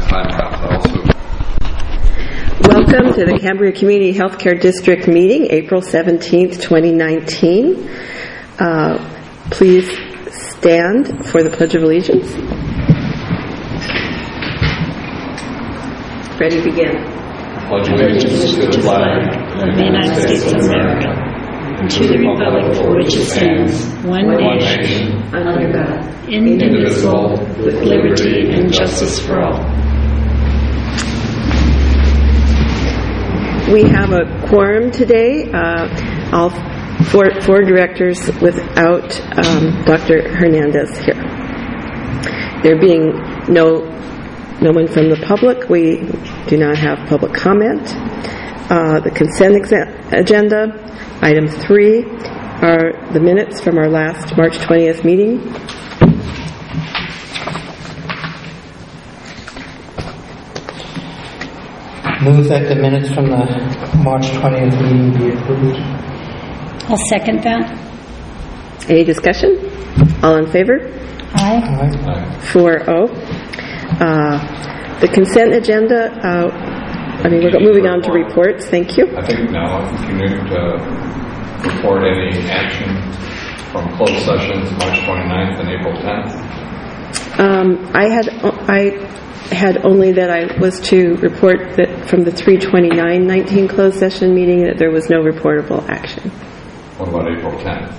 time cuts also. Welcome to the Cambria Community Healthcare District meeting, April 17th, 2019. Please stand for the Pledge of Allegiance. Ready, begin. Pledge allegiance to the flag of the United States of America, and to the republic for which it stands, one nation, under God, indivisible, with liberty and justice for all. We have a quorum today, all four directors without Dr. Hernandez here. There being no one from the public, we do not have public comment. The consent agenda, item 3, are the minutes from our last March 20th meeting. Move that the minutes from the March 20th meeting be approved. I'll second that. Any discussion? All in favor? Aye. 4-0. The consent agenda, we're moving on to reports. Thank you. I think now you need to report any action from closed sessions March 29th and April 10th. I had only that I was to report that from the 3/29/19 closed session meeting that there was no reportable action. What about April 10th?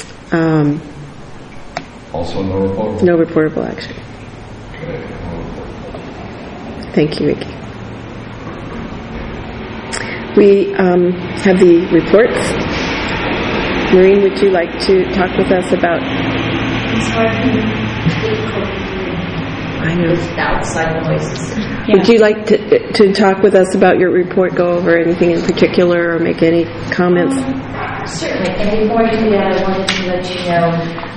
Also no reportable? No reportable action. Okay. Thank you, Vicki. We have the reports. Maureen, would you like to talk with us about... I know. Outside noises. Yeah. Would you like to talk with us about your report, go over anything in particular, or make any comments? Certainly. And before I do that, I wanted to let you know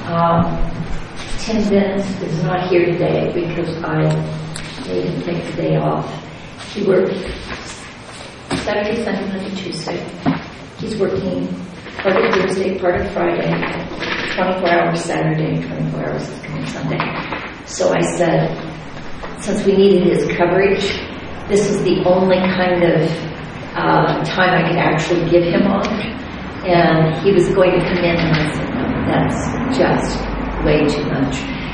Tim Dennis is not here today because I made him take the day off. He worked Saturday, Sunday, Monday, Tuesday. He's working part of Thursday, part of Friday, 24 hours Saturday, 24 hours is coming Sunday. So I said, since we needed his coverage, this is the only kind of time I could actually give him off. And he was going to come in, and I said, no, that's just way too much.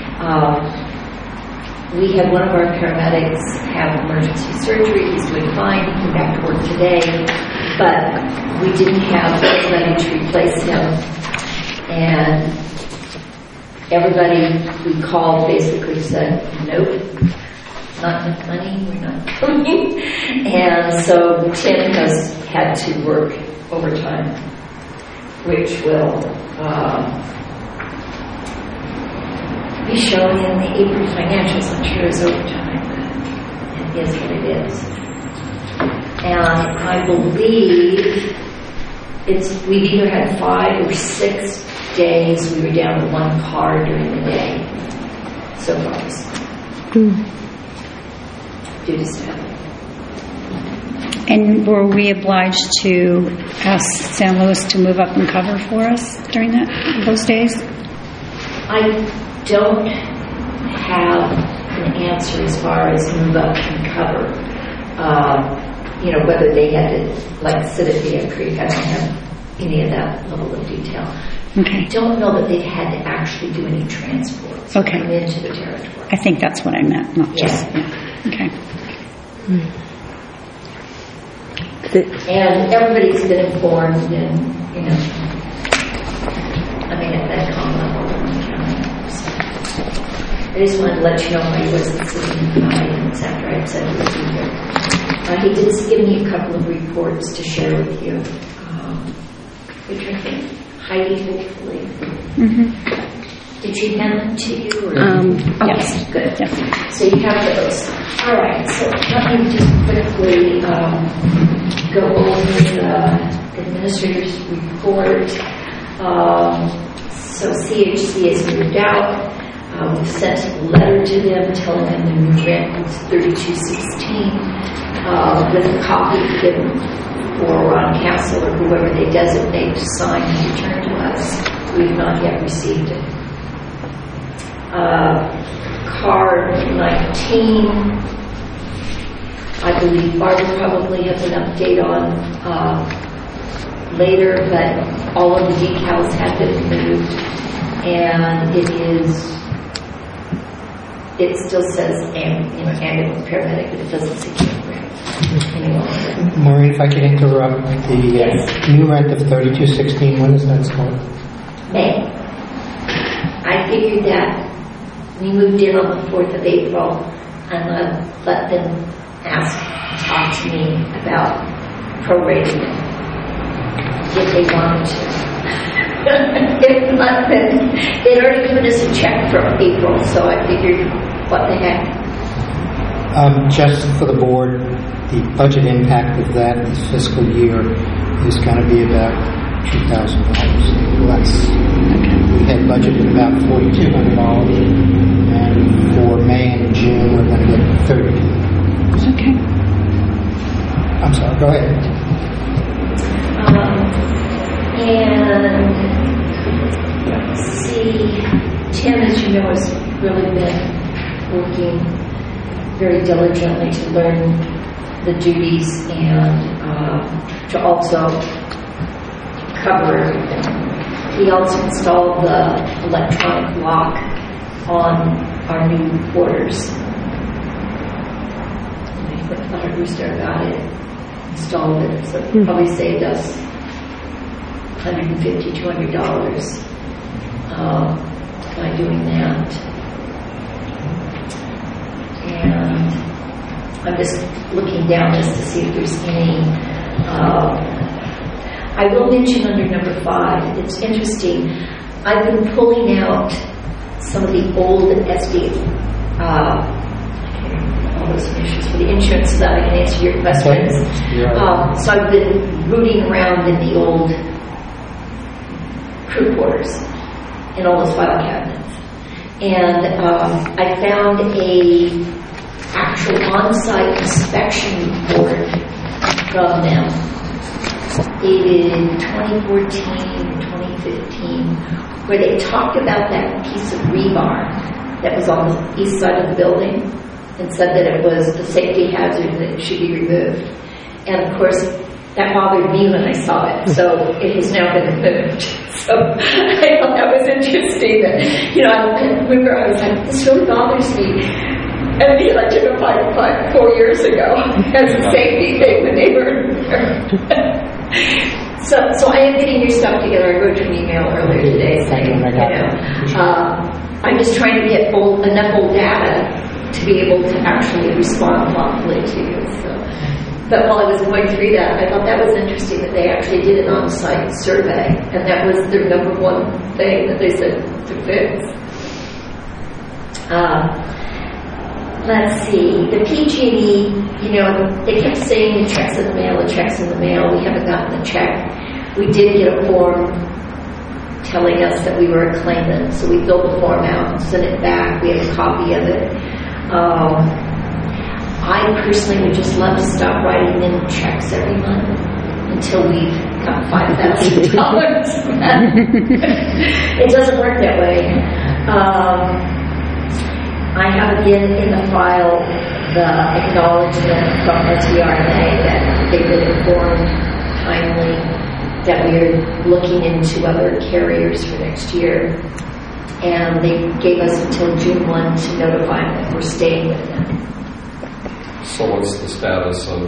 We had one of our paramedics have emergency surgery. He's doing fine. He came back to work today. But we didn't have anybody to replace him. And everybody we called basically said, nope, not enough money, we're not coming. And so Tim has had to work overtime, which will be shown in the April financials. I'm sure is overtime, but it is what it is. And I believe we've either had 5 or 6 days we were down to 1 car during the day so far due to staffing. And were we obliged to ask San Luis to move up and cover for us during those days? I don't have an answer as far as move up and cover. Whether they had to sit at Bear Creek, I don't have any of that level of detail. Okay. I don't know that they've had to actually do any transports come into the territory. I think that's what I meant, not just... Yeah. Okay. And everybody's been informed, and, at that common level in the county. So I just wanted to let you know why he wasn't sitting in the audience after I had said he would be here. He did give me a couple of reports to share with you, which I think Heidi, hopefully. Mm-hmm. Did she hand them to you? Or? Yes. Good. Yes. So you have those. All right. So let me just quickly go over the administrator's report. So CHC has moved out. We've sent a letter to them telling them the new rent was $32.16 with a copy given for Ron Castle or whoever they designate to sign and return to us. We've not yet received it. Card 19 I believe Barbara probably has an update on later, but all of the decals have been removed, and it still says ambulance paramedic, but it doesn't say campground any longer. Maureen, if I could interrupt, the new rent of $32.16, when does that start? May. I figured that we moved in on the 4th of April, and I let them talk to me about prorating it if they wanted to. If not, then they'd already given us a check for April, so I figured, what the heck. Just for the board, the budget impact of that this fiscal year is going to be about $2,000 less. We had budgeted about $4,200, and for May and June we're going to get $30. Okay. I'm sorry, go ahead. And let's see, Tim, as you know, has really been working very diligently to learn the duties and to also cover everything. He also installed the electronic lock on our new orders. And Rooster got it, installed it, so it probably saved us $150, $200 by doing that. And I'm just looking down this to see if there's any. I will mention under number 5, it's interesting. I've been pulling out some of the old SD, all those initials for the insurance so that I can answer your questions. Okay. So I've been rooting around in the old crew quarters in all those file cabinets, and I found a actual on-site inspection report from them dated 2014, 2015, where they talked about that piece of rebar that was on the east side of the building and said that it was a safety hazard and that it should be removed. And of course, that bothered me when I saw it, so it has now been removed. So I thought that was interesting that, I remember I was like, this really bothers me. And I took a 4 years ago as a safety thing when they were So I am getting your stuff together. I wrote you an email earlier today saying, I'm just trying to get enough old data to be able to actually respond properly to you. So. But while I was going through that, I thought that was interesting that they actually did an on-site survey, and that was their number one thing that they said to fix. Let's see, the PG&E, they kept saying the check's in the mail, the check's in the mail. We haven't gotten the check. We did get a form telling us that we were a claimant, so we filled the form out and sent it back. We have a copy of it. I personally would just love to stop writing in checks every month until we've got $5,000. It doesn't work that way. I have again in the file the acknowledgement from SDRNA that they've been informed timely that we're looking into other carriers for next year, and they gave us until June 1 to notify them that we're staying with them. So what's the status of,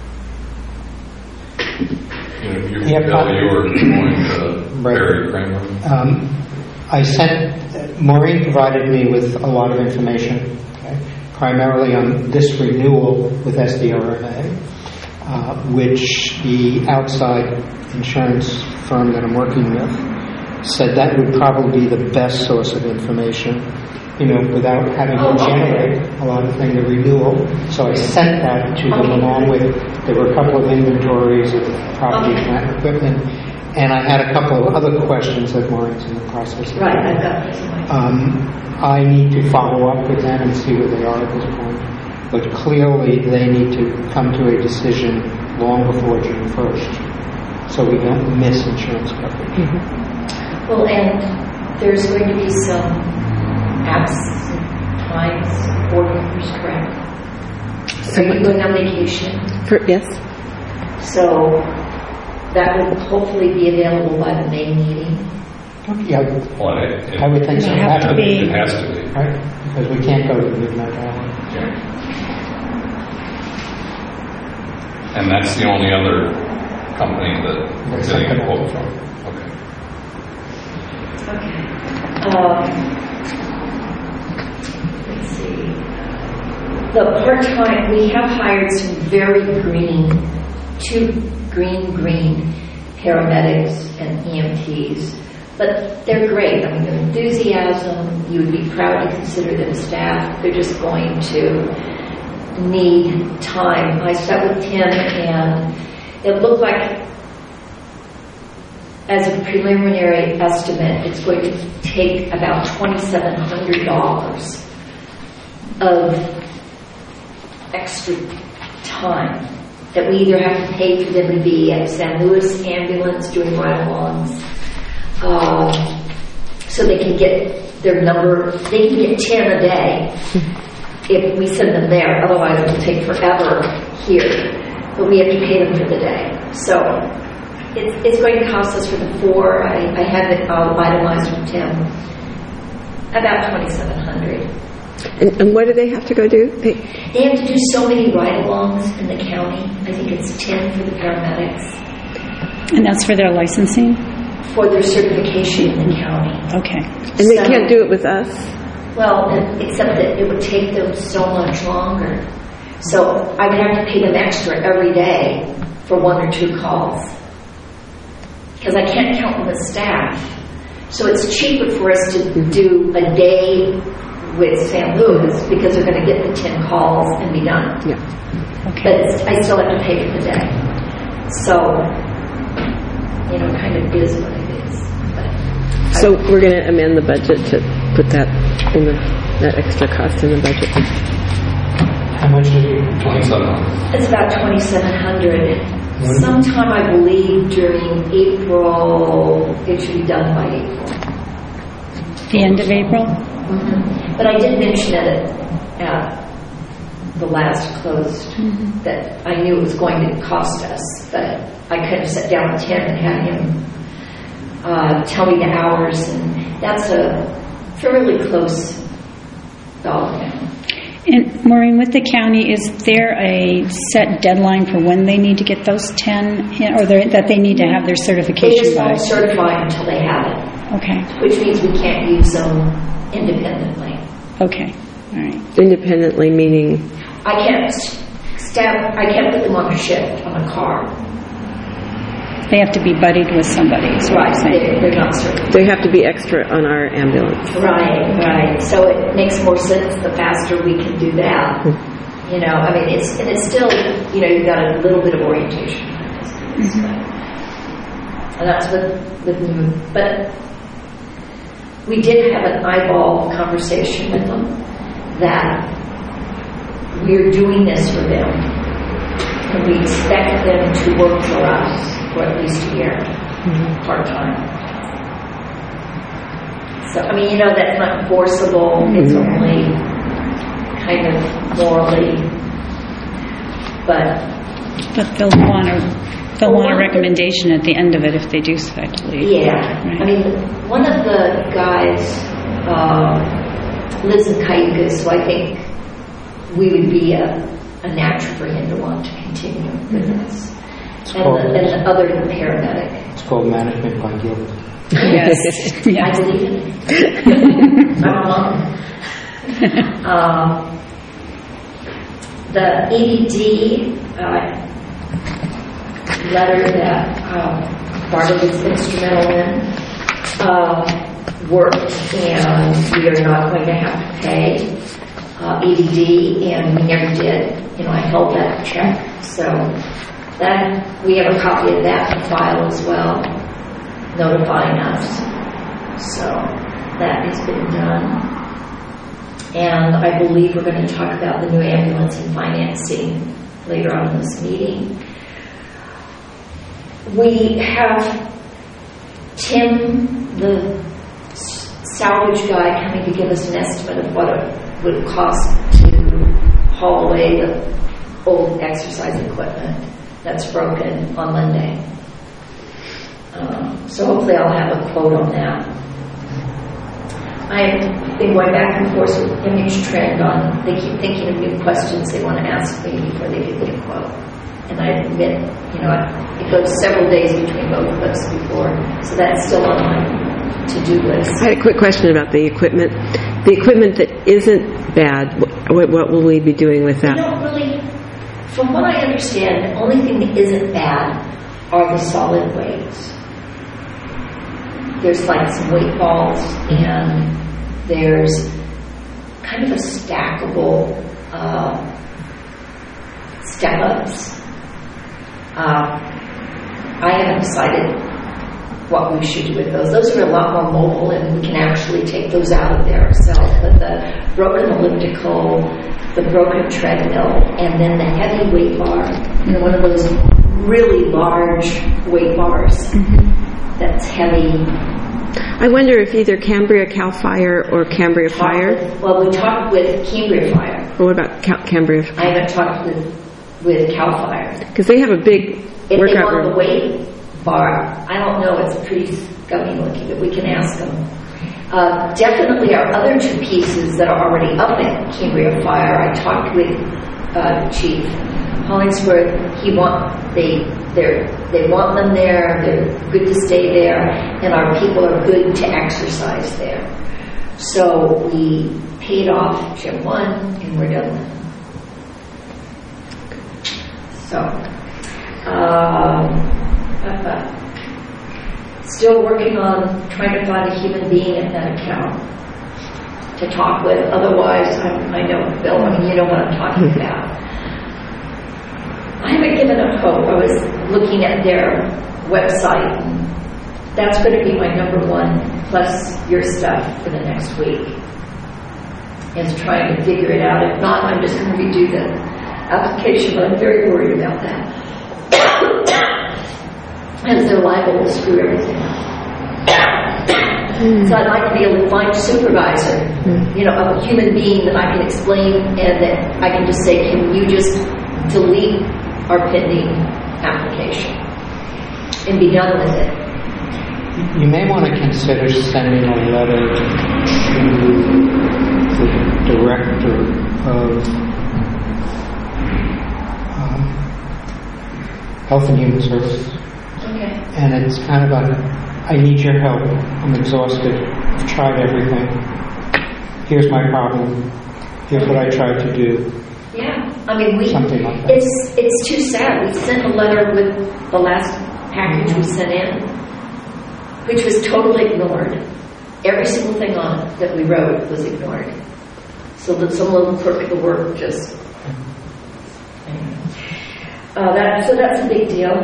you were going to Barry Kramer? Maureen provided me with a lot of information, primarily on this renewal with SDRNA, which the outside insurance firm that I'm working with said that would probably be the best source of information, without having to generate a lot of things, the renewal. So I sent that to them along with, there were a couple of inventories of property, plant, and equipment, and I had a couple of other questions that Maureen's in the process of. Right, I've got this. I need to follow up with them and see where they are at this point. But clearly they need to come to a decision long before June 1st so we don't miss insurance coverage. Mm-hmm. Well, and there's going to be some absence times orders, correct? Are you going on vacation? Yes. So that will hopefully be available by the May meeting. Yeah, Well, I would think so. It'll have to be. It has to be. Right? Because we can't go to the midnight hour. And that's the only other company that we're getting a quote from. Okay. Okay. Let's see. The part-time, we have hired some very two green paramedics and EMTs, but they're great. I mean, their enthusiasm, you would be proud to consider them staff. They're just going to need time. I sat with Tim, and it looked like, as a preliminary estimate, it's going to take about $2,700 of extra time that we either have to pay for them to be at San Luis Ambulance doing ride-alongs, so they can get their number. They can get 10 a day if we send them there. Otherwise, it will take forever here. But we have to pay them for the day. So it's going to cost us for the 4. I have it itemized from Tim. About $2,700. And what do they have to go do? They have to do so many ride-alongs in the county. I think it's 10 for the paramedics. And that's for their licensing? For their certification in the county. Okay. And they can't do it with us? Well, except that it would take them so much longer. So I would have to pay them extra every day for 1 or 2 calls. Because I can't count them as staff. So it's cheaper for us to do a day with San Luis because they're going to get the 10 calls and be done. Yeah. Okay. But I still have to pay for the day. So, it kind of is what it is. But So we're going to amend the budget to put that in that extra cost in the budget. How much did you? 27. it's about $2,700. Sometime, I believe, during April, it should be done by April. The end of April? But I did mention it at the last closed that I knew it was going to cost us, but I could have sat down with Tim and had him tell me the hours, and that's a fairly close dollar amount. And Maureen, with the county, is there a set deadline for when they need to get those 10 in, or that they need to have their They certification just by? won't certify until they have it, Okay. which means we can't use them independently. Okay. All right. Independently meaning? I can't put them on a shift on a car. They have to be buddied with somebody. Is what Right, you're saying. they're not certified. They have to be extra on our ambulance. Right. So it makes more sense the faster we can do that. I mean, it's still, you've got a little bit of orientation. And that's with new. But we did have an eyeball conversation with them that we're doing this for them. And we expect them to work for us for at least a year, part-time. So, I mean, that's not forcible. It's only kind of morally. But they'll want a recommendation at the end of it if they do select to leave. yeah, Right. I mean, one of the guys lives in Cayugas, so I think we would be a natural for him to want to continue with us. And the other paramedic. It's called management by guilt. Yes. I Yes. believe in it. I'm alone. The EDD letter that Barbara was instrumental in worked, and we are not going to have to pay EDD, and we never did. I held that check, so that we have a copy of that in file as well, notifying us. So that has been done. And I believe we're going to talk about the new ambulance and financing later on in this meeting. We have Tim, the salvage guy, coming to give us an estimate of what it would cost to haul away the old exercise equipment that's broken on Monday. So hopefully I'll have a quote on that. I've been going back and forth with Image Trend on, they keep thinking of new questions they want to ask me before they give me a quote. And I admit, it goes several days between both of us before, so that's still on my to-do list. I had a quick question about the equipment. The equipment that isn't bad, what will we be doing with that? From what I understand, the only thing that isn't bad are the solid weights. There's like some weight balls, and there's kind of a stackable step-ups. I haven't decided what we should do with those. Those are a lot more mobile, and we can actually take those out of there ourselves. But the broken elliptical, the broken treadmill, and then the heavy weight bar, one of those really large weight bars that's heavy. I wonder if either Cambria Cal Fire or Cambria Fire. Well, we talked with Cambria Fire. Or what about Cambria? I haven't talked with Cal Fire. Because they have a big if workout they want room. The weight bar, I don't know. It's pretty scummy looking, but we can ask them. Definitely our other two pieces that are already up at Cambria Fire. I talked with Chief Hollingsworth. They want them there. They're good to stay there, and our people are good to exercise there. So we paid off Gym 1, and we're done with them. So, still working on trying to find a human being at that account to talk with. Otherwise, I know, Bill, you know what I'm talking about. I haven't given up hope. I was looking at their website. That's going to be my number one, plus your stuff for the next week, is trying to figure it out. If not, I'm just going to redo the application, but I'm very worried about that. As they're liable to screw everything up. So I'd like to be able to find a supervisor, of a human being that I can explain, and that I can just say, can you just delete our pending application and be done with it. You may want to consider sending a letter to the director of Health and Human Services. Okay. And it's kind of I need your help. I'm exhausted. I've tried everything. Here's my problem. Here's what I tried to do. Yeah, I mean, something like that. It's too sad. We sent a letter with the last package we sent in, which was totally ignored. Every single thing on it that we wrote was ignored. So that some little quirk of the work just. So that's a big deal.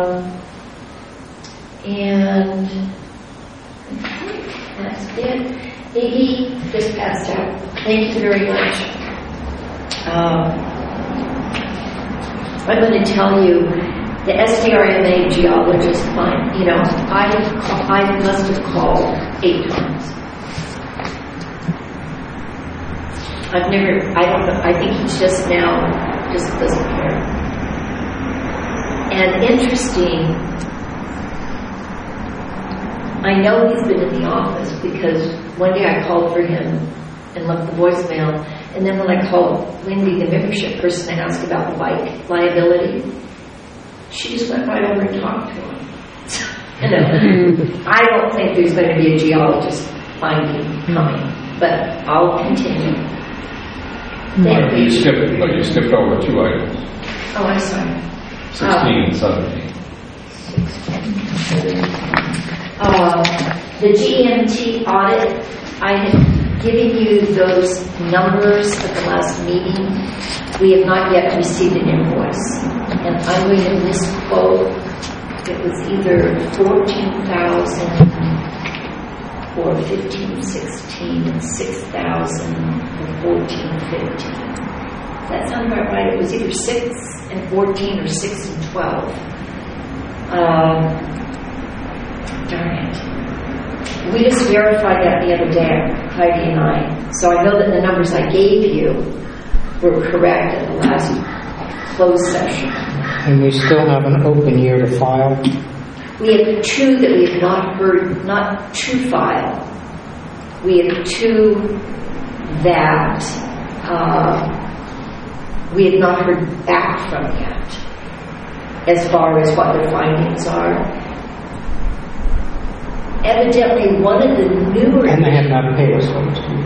And that's it. Iggy just passed out. Thank you very much. I'm going to tell you, the SDRMA geologist, I must have called 8 times. I don't know, I think he's just doesn't care. And interesting, I know he's been in the office because one day I called for him and left the voicemail. And then when I called Lindy, the membership person, to ask about the bike liability, she just went right over and talked to him. I don't think there's going to be a geologist finding coming, but I'll continue. You skipped over 2 items. Oh, I'm sorry. 16 and 17. The GMT audit, I had given you those numbers at the last meeting. We have not yet received an invoice. And I'm going to misquote. It was either 14,000 for 15-16 and 6,000 for 14-15. That sounds about right. It was either 6 and 14 or 6 and 12. Darn it. We just verified that the other day, Heidi and I. So I know that the numbers I gave you were correct at the last closed session. And we still have an open year to file. We have 2 that we have not to file. We have 2 that we have not heard back from yet, as far as what their findings are. Evidently, one of the newer... And they have not paid us for 2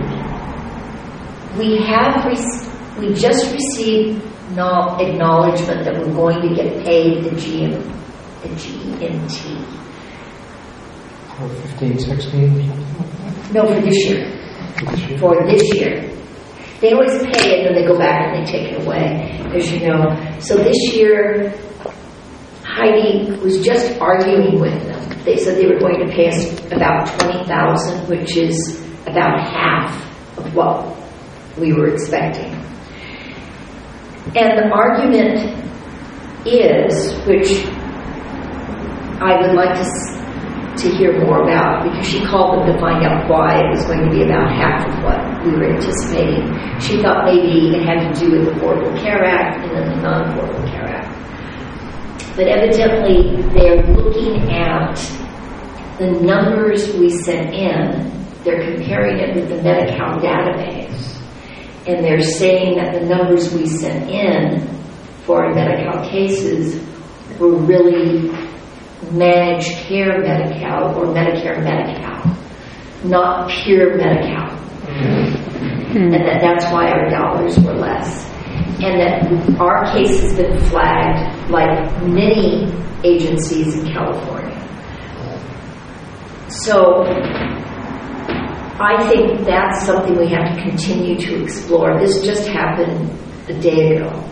years. We just received acknowledgement that we're going to get paid the GMT. For 15, 16, something like that? No, for this year. For this year. They always pay it and then they go back and they take it away, as you know. So this year, Heidi was just arguing with them. They said they were going to pay us about $20,000, which is about half of what we were expecting. And the argument is, which I would like to hear more about, because she called them to find out why it was going to be about half of what we were anticipating. She thought maybe it had to do with the Affordable Care Act and then the non-Affordable Care Act. But evidently, they're looking at the numbers we sent in. They're comparing it with the Medi-Cal database. And they're saying that the numbers we sent in for our Medi-Cal cases were really managed care Medi-Cal or Medicare Medi-Cal, not pure Medi-Cal. And that's why our dollars were less. And that our case has been flagged like many agencies in California. So I think that's something we have to continue to explore. This just happened a day ago.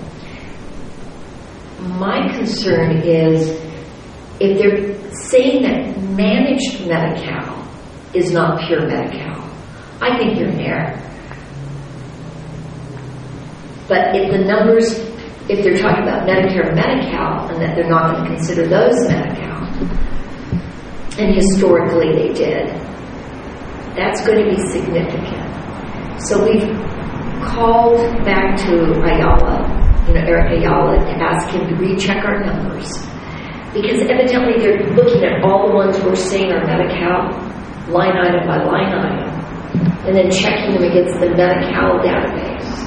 My concern is if they're saying that managed Medi-Cal is not pure Medi-Cal, I think they're in error. But if the numbers, if they're talking about Medicare and Medi-Cal and that they're not going to consider those Medi-Cal, and historically they did, that's going to be significant. So we've called back to Ayala, Eric Ayala, to ask him to recheck our numbers. Because evidently they're looking at all the ones we're saying are Medi-Cal, line item by line item, and then checking them against the Medi-Cal database.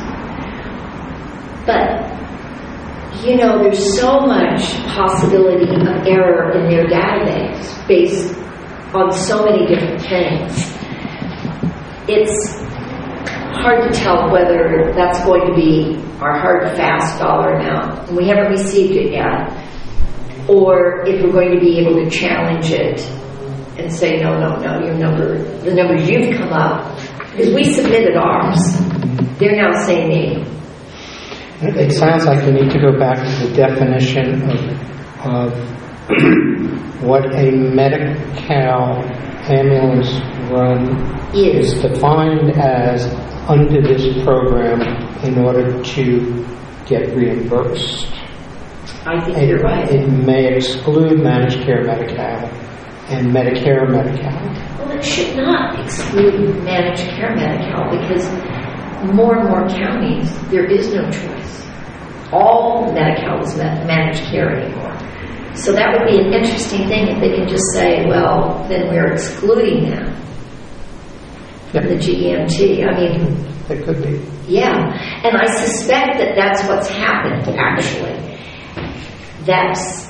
But, there's so much possibility of error in their database based on so many different things. It's hard to tell whether that's going to be our hard, fast dollar amount, and we haven't received it yet, or if we're going to be able to challenge it and say, no, the numbers you've come up, because we submitted ours. They're now saying It sounds like you need to go back to the definition of what a Medi-Cal ambulance run is defined as under this program in order to get reimbursed. I think you're right. It may exclude managed care Medi-Cal and Medicare Medi-Cal. Well, it should not exclude managed care Medi-Cal because more and more counties, there is no choice. All Medi-Cal is managed care anymore. So that would be an interesting thing if they can just say, well, then we're excluding them from the GEMT. I mean, it could be. Yeah, and I suspect that that's what's happened, actually. That's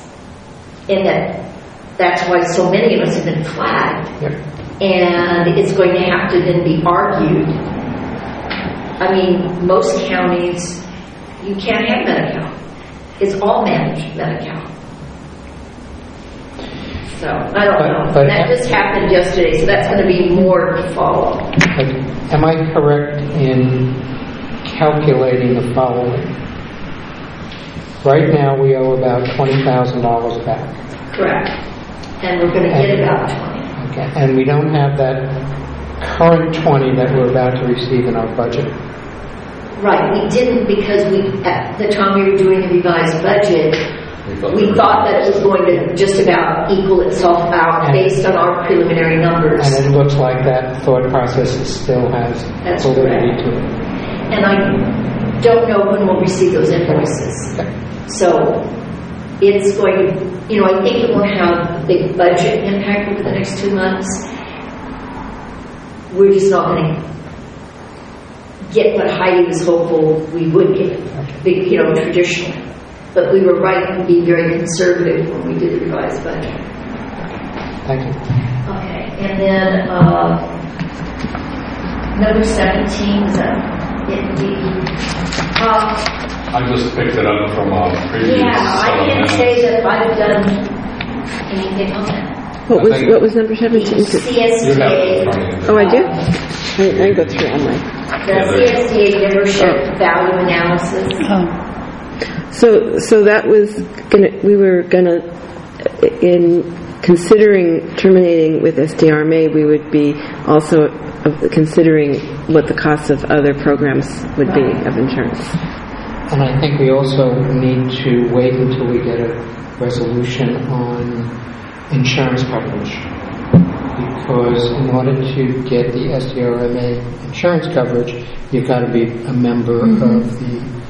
why so many of us have been flagged. Yep. And it's going to have to then be argued. I mean, most counties, you can't have Medi-Cal. It's all managed Medi-Cal. So, I don't know. But that just happened yesterday, so that's going to be more to follow. Am I correct in calculating the following? Right now, we owe about $20,000 back. Correct. And we're going to get about 20. Okay. And we don't have that current 20 that we're about to receive in our budget. Right. We didn't because at the time we were doing the revised budget, we thought that it was going to just about equal itself out based on our preliminary numbers. And it looks like that thought process still has validity to it. And don't know when we'll receive those invoices. So it's going to, I think it will have a big budget impact over the next 2 months. We're just not going to get what Heidi was hopeful we would get, traditional. But we were right to be very conservative when we did the revised budget. Thank you. Okay, and then number 17 is I just picked it up from a previous. I can't say that I've done anything on that. What was number 17? CSDA. Oh, I do? I go through on my... The CSDA membership value analysis. So that was we were gonna, in considering terminating with SDRMA, we would be also considering what the cost of other programs would be of insurance. And I think we also need to wait until we get a resolution on insurance coverage. Because in order to get the SDRMA insurance coverage, you've got to be a member of the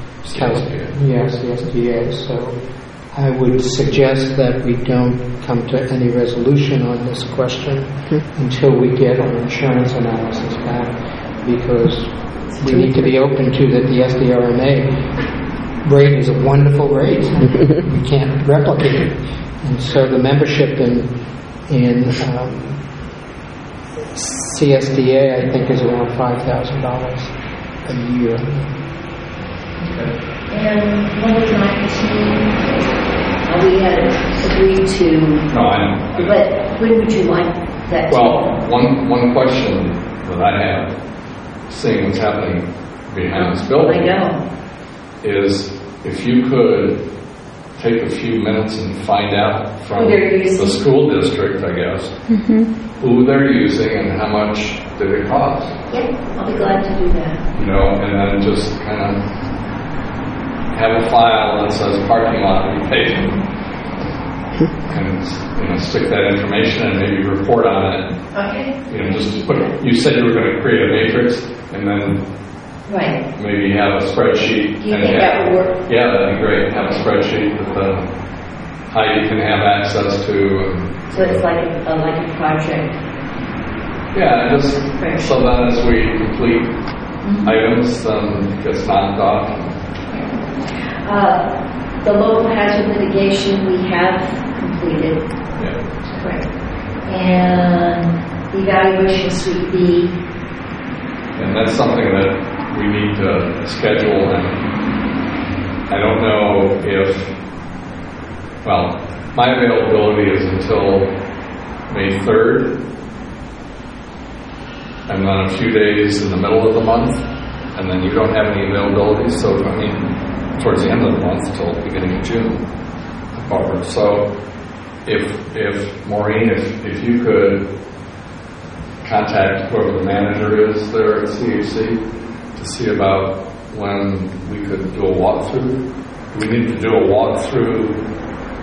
CSDA. So I would suggest that we don't come to any resolution on this question until we get our insurance analysis back, because we need to be open to that the SDRMA rate is a wonderful rate. We can't replicate it. And so the membership in CSDA, I think, is around $5,000 a year. And number 19, we had agreed to. No, I know. But when would you like that? Well, one question that I have, seeing what's happening behind this building, is if you could take a few minutes and find out from the school district, I guess, who they're using and how much did it cost. Yeah, I'll be glad to do that. And then just kind of have a file that says parking lot repaid, and stick that information and maybe report on it. Okay. Just put. You said you were going to create a matrix and then maybe have a spreadsheet. Do you think that would work? Yeah, that'd be great. Have a spreadsheet that Heidi can have access to. So it's like a project. Yeah, just so that as we complete items, it gets knocked off. The local hazard mitigation we have completed. Yeah. Correct. And the evaluation suite B. And that's something that we need to schedule, and I don't know if, my availability is until May 3rd, and then a few days in the middle of the month, and then you don't have any availability, so towards the end of the month till beginning of June forward. So if Maureen, if you could contact whoever the manager is there at CHC to see about when we could do a walkthrough. Do we need to do a walkthrough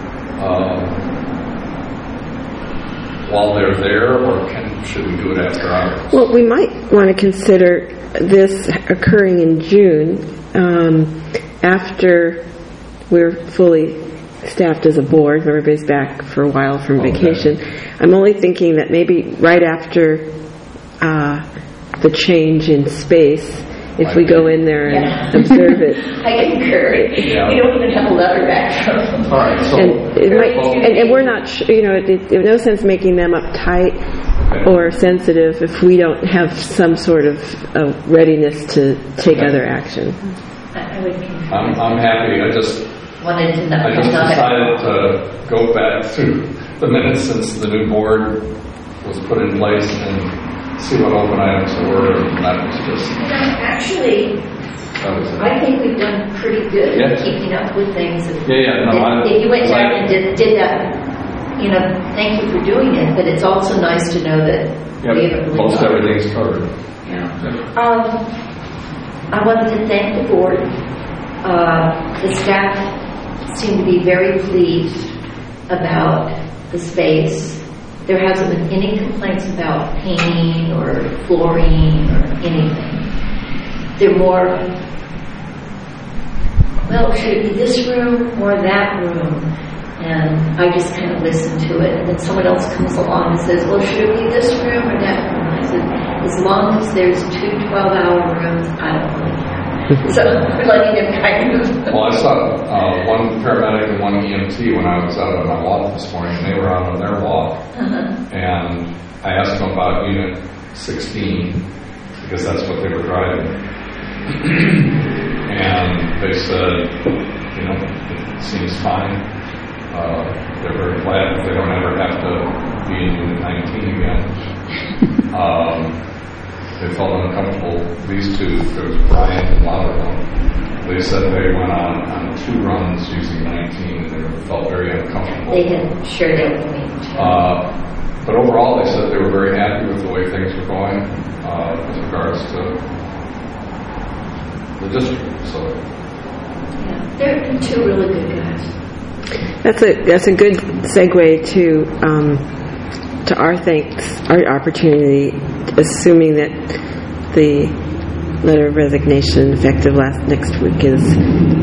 while they're there, or should we do it after hours? Well, we might want to consider this occurring in June, after we're fully staffed as a board, everybody's back for a while from vacation. I'm only thinking that maybe right after the change in space, if we go in there and observe it. I concur. Yeah. We don't even have a letter back from them. All right, so and we're not, there's no sense making them uptight or sensitive if we don't have some sort of readiness to take other action. I would concur. I'm happy. I just decided to go back through the minutes since the new board was put in place and see what open items there were. And that was just actually. I think we've done pretty good at keeping up with things. If you went down and did that, thank you for doing it. But it's also nice to know that we haven't really most everything's covered. Yeah. I wanted to thank the board. The staff seem to be very pleased about the space. There hasn't been any complaints about painting or flooring or anything. They're more well, should it be this room or that room? And I just kind of listened to it. And then someone else comes along and says, well, should it be this room or that room? And I said, as long as there's 2 12-hour rooms, I don't really care. So we're letting them kind of... Well, I saw one paramedic and one EMT when I was out on my walk this morning. They were out on their walk. And I asked them about Unit 16, because that's what they were driving. And they said, it seems fine. They're very glad that they don't ever have to be in Unit 19 again. They felt uncomfortable. These two, there was Brian and Lauderville. They said they went on 2 runs using 19 and they felt very uncomfortable. They had shared that with me. But overall, they said they were very happy with the way things were going with regards to the district. So, yeah, they're 2 really good guys. That's a good segue to our thanks, our opportunity, assuming that the letter of resignation effective next week is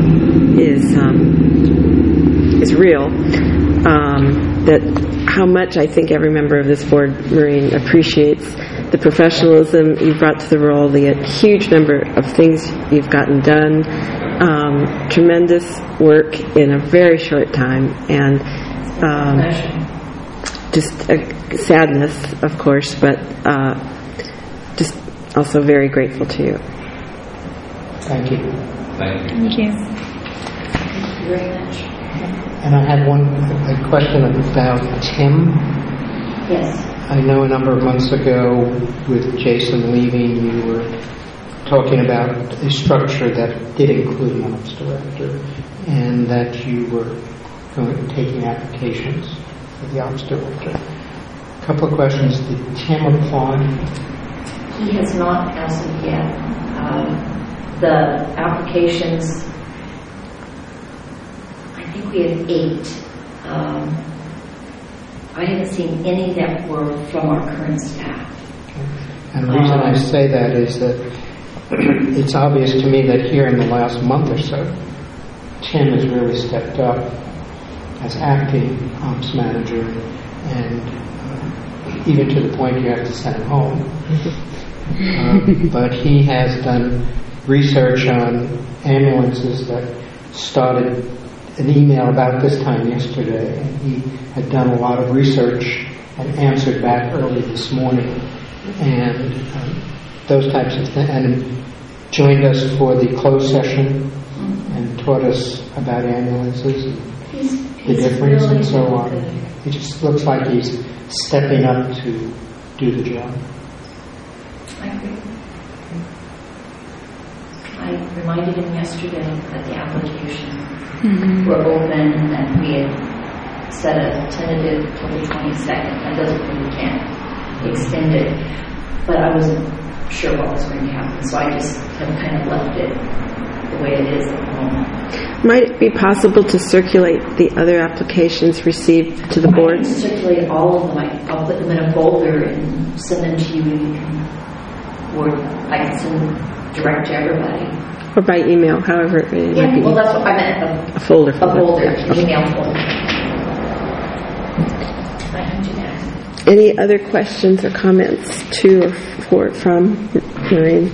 real. That how much I think every member of this board, Maureen, appreciates the professionalism you've brought to the role, the huge number of things you've gotten done, tremendous work in a very short time, and just sadness, of course, but just also very grateful to you. Thank you. thank you. Thank you. Thank you very much. And I had a question about Tim. Yes. I know a number of months ago with Jason leaving, you were talking about a structure that did include an ops director and that you were taking applications for the ops director. A couple of questions. Did Tim apply? He has not as of yet. The applications, I think we have 8. I haven't seen any that were from our current staff. And the reason I say that is that it's obvious to me that here in the last month or so, Tim has really stepped up as acting ops manager, and even to the point you have to send him home. But he has done research on ambulances that started an email about this time yesterday, and he had done a lot of research and answered back early this morning, and those types of things, and joined us for the closed session and taught us about ambulances and the difference really and so on. It just looks like he's stepping up to do the job. I agree. I reminded him yesterday that the applications were open and that we had set a tentative till the 22nd. That doesn't mean we can't extend it, but I wasn't sure what was going to happen, so I just have kind of left it the way it is at the moment. Might it be possible to circulate the other applications received to the board? I can circulate all of them. I'll put them in a folder and send them to you, and you can, or I can send them direct to everybody. Or by email, however it might be. Well, that's what I meant. A folder. A folder, Yeah. email folder. I can do that. Any other questions or comments to or from Maureen?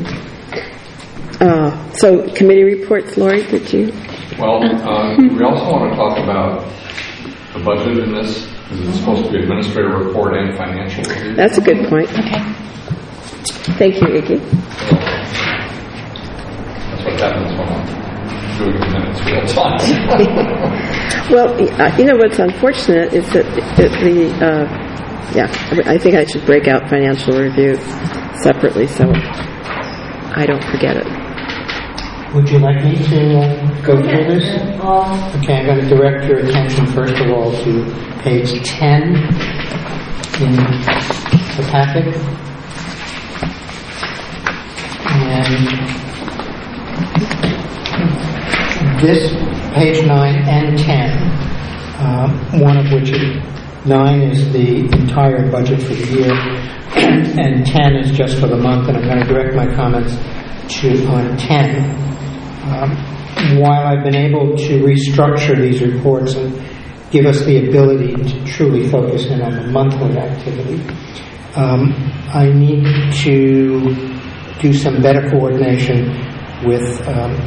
So committee reports, Lori, did you? Well, we also want to talk about the budget in this, because it's supposed to be administrative report and financial review. That's a good point. Okay. Thank you, Iggy. That's what happens when I'm doing the minutes real time. Well, what's unfortunate is that I think I should break out financial review separately so I don't forget it. Would you like me to go through this? Okay, I'm going to direct your attention first of all to page 10 in the packet. And this, page 9 and 10, one of which 9 is the entire budget for the year, and 10 is just for the month, and I'm going to direct my comments on 10. while I've been able to restructure these reports and give us the ability to truly focus in on the monthly activity, I need to do some better coordination with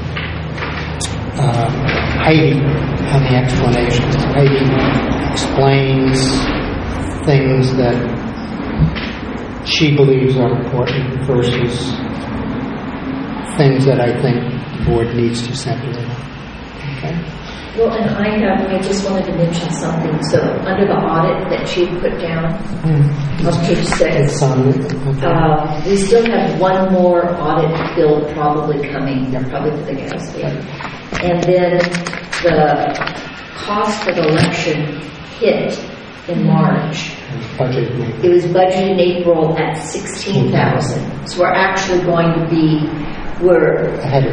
Heidi on the explanations. Heidi explains things that she believes are important versus things that I think the board needs to center in on. Okay? Well, and I just wanted to mention something. So under the audit that you put down on page 6, we still have one more audit bill probably coming, probably for the gas bill. And then the cost for the election hit in March. It was budgeted in April at $16,000. So we're actually going to be, we're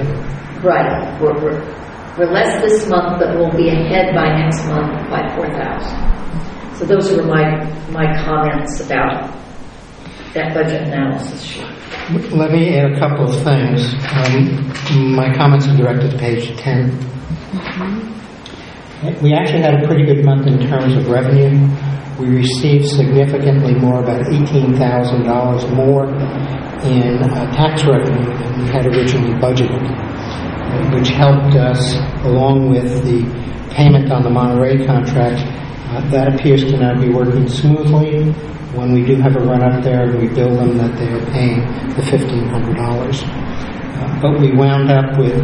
less this month, but we'll be ahead by next month by $4,000. So those were my comments about that budget analysis sheet. Let me add a couple of things. My comments are directed to page 10. We actually had a pretty good month in terms of revenue. We received significantly more, about $18,000 more in tax revenue than we had originally budgeted, which helped us, along with the payment on the Monterey contract. That appears to now be working smoothly. When we do have a run up there, we bill them that they are paying the $1,500. But we wound up with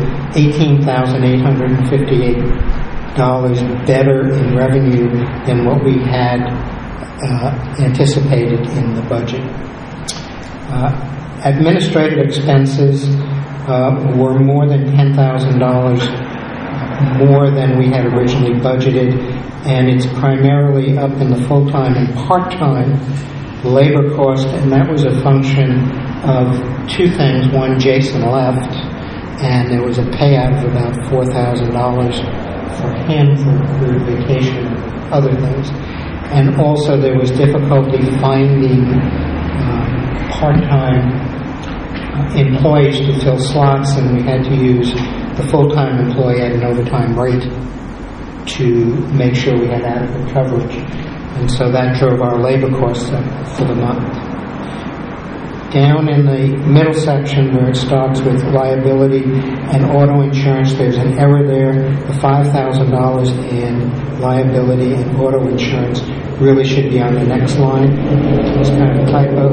$18,858 better in revenue than what we had anticipated in the budget. Administrative expenses were more than $10,000 more than we had originally budgeted, and it's primarily up in the full-time and part-time labor cost, and that was a function of two things. One, Jason left, and there was a payout of about $4,000 for him for vacation and other things. And also there was difficulty finding part-time employees to fill slots, and we had to use the full-time employee at an overtime rate to make sure we had adequate coverage. And so that drove our labor costs up for the month. Down in the middle section where it starts with liability and auto insurance, there's an error there. The $5,000 in liability and auto insurance really should be on the next line. It's kind of a typo.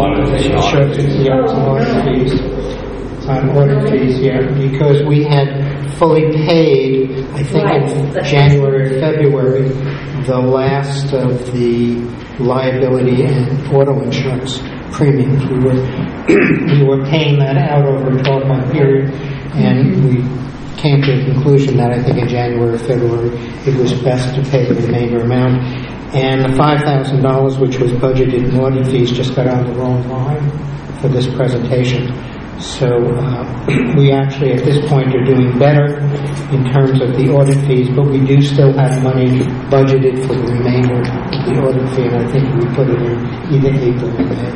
On audit fees, because we had fully paid, I think in January or February, the last of the liability and auto insurance premiums. We were paying that out over a 12-month period, and we came to the conclusion that I think in January or February it was best to pay the remainder amount. And the $5,000, which was budgeted in audit fees, just got on the wrong line for this presentation. So we actually at this point are doing better in terms of the audit fees, but we do still have money budgeted for the remainder of the audit fee, and I think we put it in either April or May.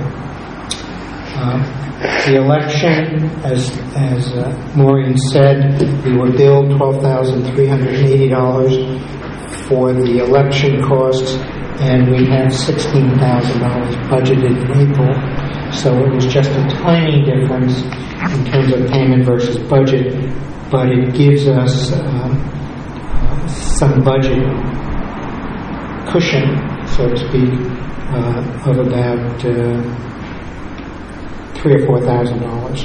The election, as Maureen said, we were billed $12,380 for the election costs, and we had $16,000 budgeted in April. So it was just a tiny difference in terms of payment versus budget, but it gives us some budget cushion, so to speak, of about $3,000 or $4,000.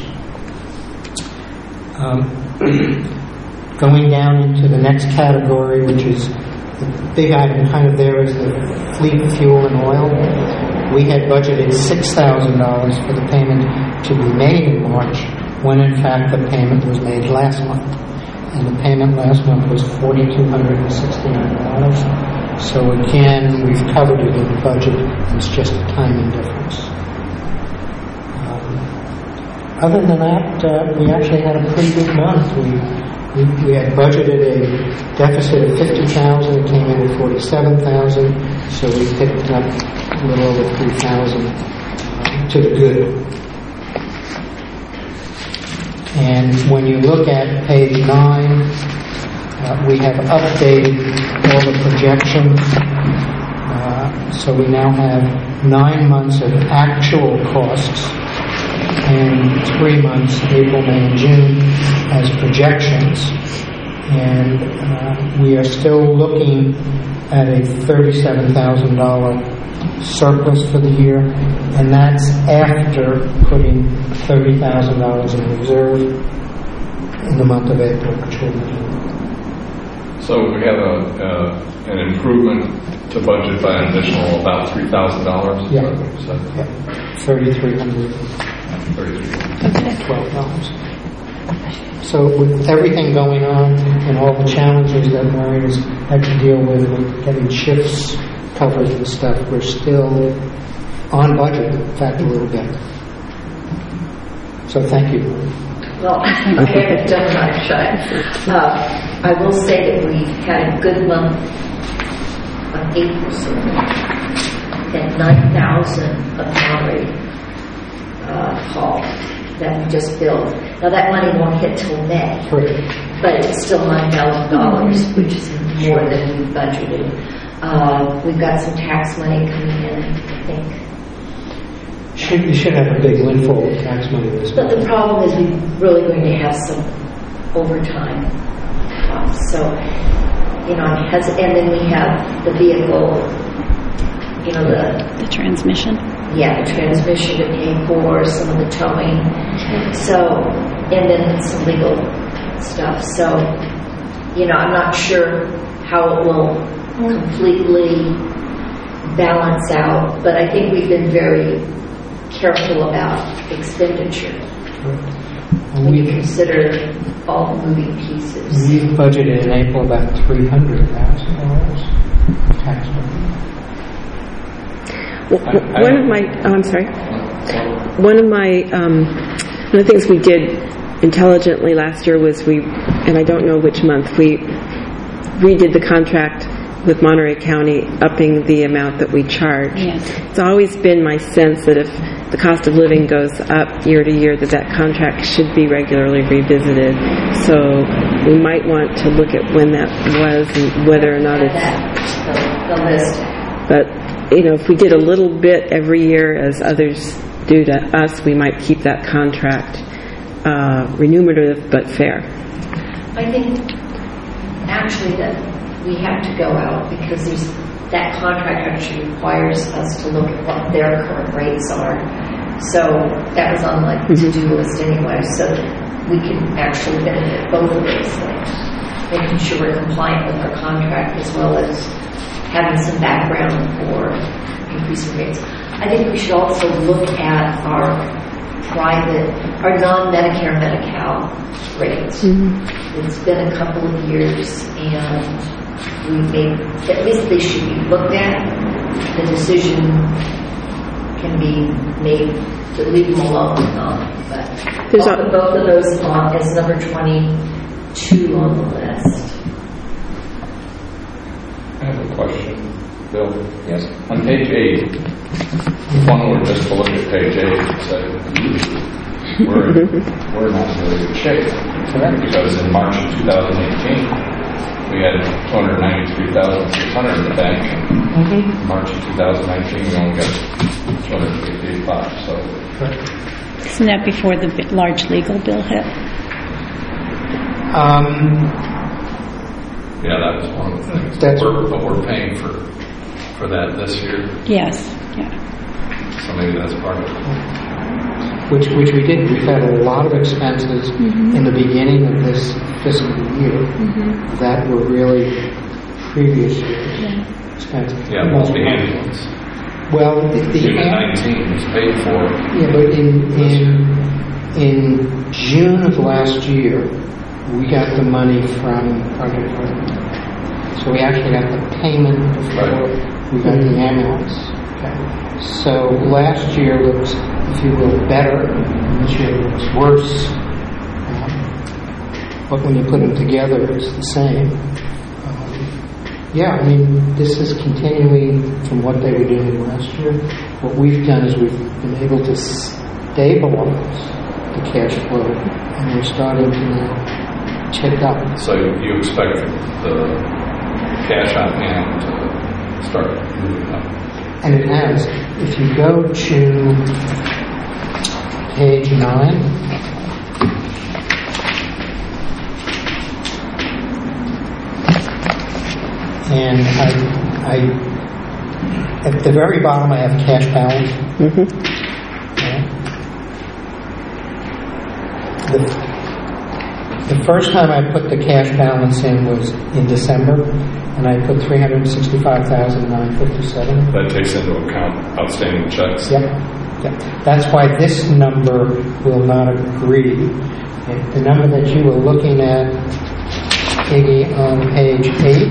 Going down into the next category, which is the big item kind of there, is the fleet fuel and oil. We had budgeted $6,000 for the payment to be made in March, when in fact the payment was made last month. And the payment last month was $4,269. So again, we've covered it in the budget. It's just a timing difference. Other than that, we actually had a pretty good month. We had budgeted a deficit of $50,000. It came in at $47,000. So we picked up a little over $3,000 to the good. And when you look at page 9, we have updated all the projections. So we now have 9 months of actual costs and 3 months, April, May, and June, as projections. And we are still looking at a $37,000 surplus for the year, and that's after putting $30,000 in reserve in the month of April, which will be. So we have an improvement to budget by an additional about $3,000. Yeah. So Yeah. $3,312. So with everything going on and all the challenges that Marion has had to deal with getting shifts covered and stuff, we're still on budget, in fact, a little bit. So thank you. Well, I haven't done much. I will say that we had a good month of April, so that 9,000 of Monterey call that we just billed. Now that money won't hit till May, but it's still $9,000, which is more than we budgeted. We've got some tax money coming in, I think. You should have a big windfall of tax money this But month. the problem is we're really going to have some overtime costs. So, and then we have the vehicle, The transmission. the transmission to pay for, some of the towing. So, and then some legal stuff. So, I'm not sure how it will completely balance out, but I think we've been very careful about expenditure when you consider all the moving pieces. We've budgeted in April about $300,000 tax money. One of the things we did intelligently last year was and I don't know which month, we redid the contract with Monterey County, upping the amount that we charge. Yes. It's always been my sense that if the cost of living goes up year to year, that contract should be regularly revisited. So we might want to look at when that was and whether or not it's... The list. But, if we did a little bit every year as others do to us, we might keep that contract remunerative but fair. I think actually that we have to go out because that contract actually requires us to look at what their current rates are. So that was on the to-do list anyway. So we can actually benefit both of those things, making sure we're compliant with our contract as well as having some background for increasing rates. I think we should also look at our non-Medicare, Medi-Cal rates. It's been a couple of years, and at least they should be looked at. The decision can be made to leave them alone or not. But both of those is number 22 on the list. I have a question, Bill. Yes. On page 8, if one were just to look at page 8 and say, we're not in really good shape. Because in March of 2018, we had $293,600 in the bank. In March of 2019, we only got $255,000. So, Isn't that before the large legal bill hit? yeah, that was one of the things. But we're paying for that this year. Yes. Yeah. So maybe that's part of it. Which we did. We've had a lot of expenses in the beginning of this fiscal year that were really previous year's expenses. Yeah, most of the ambulance. Well, the June 19 was paid for. Yeah, but in June of last year, we got the money from Project Earth. So we actually got the payment before we got the ambulance. Okay. So last year looks, if you will, better. This year looks worse. But when you put them together, it's the same. This is continuing from what they were doing last year. What we've done is we've been able to stabilize the cash flow and we're starting to tick up. So you expect the cash on hand to start moving up? And it has. If you go to page 9, and I at the very bottom I have cash balance. The first time I put the cash balance in was in December, and I put $365,957. That takes into account outstanding checks? Yep. That's why this number will not agree. The number that you were looking at, Iggy, on page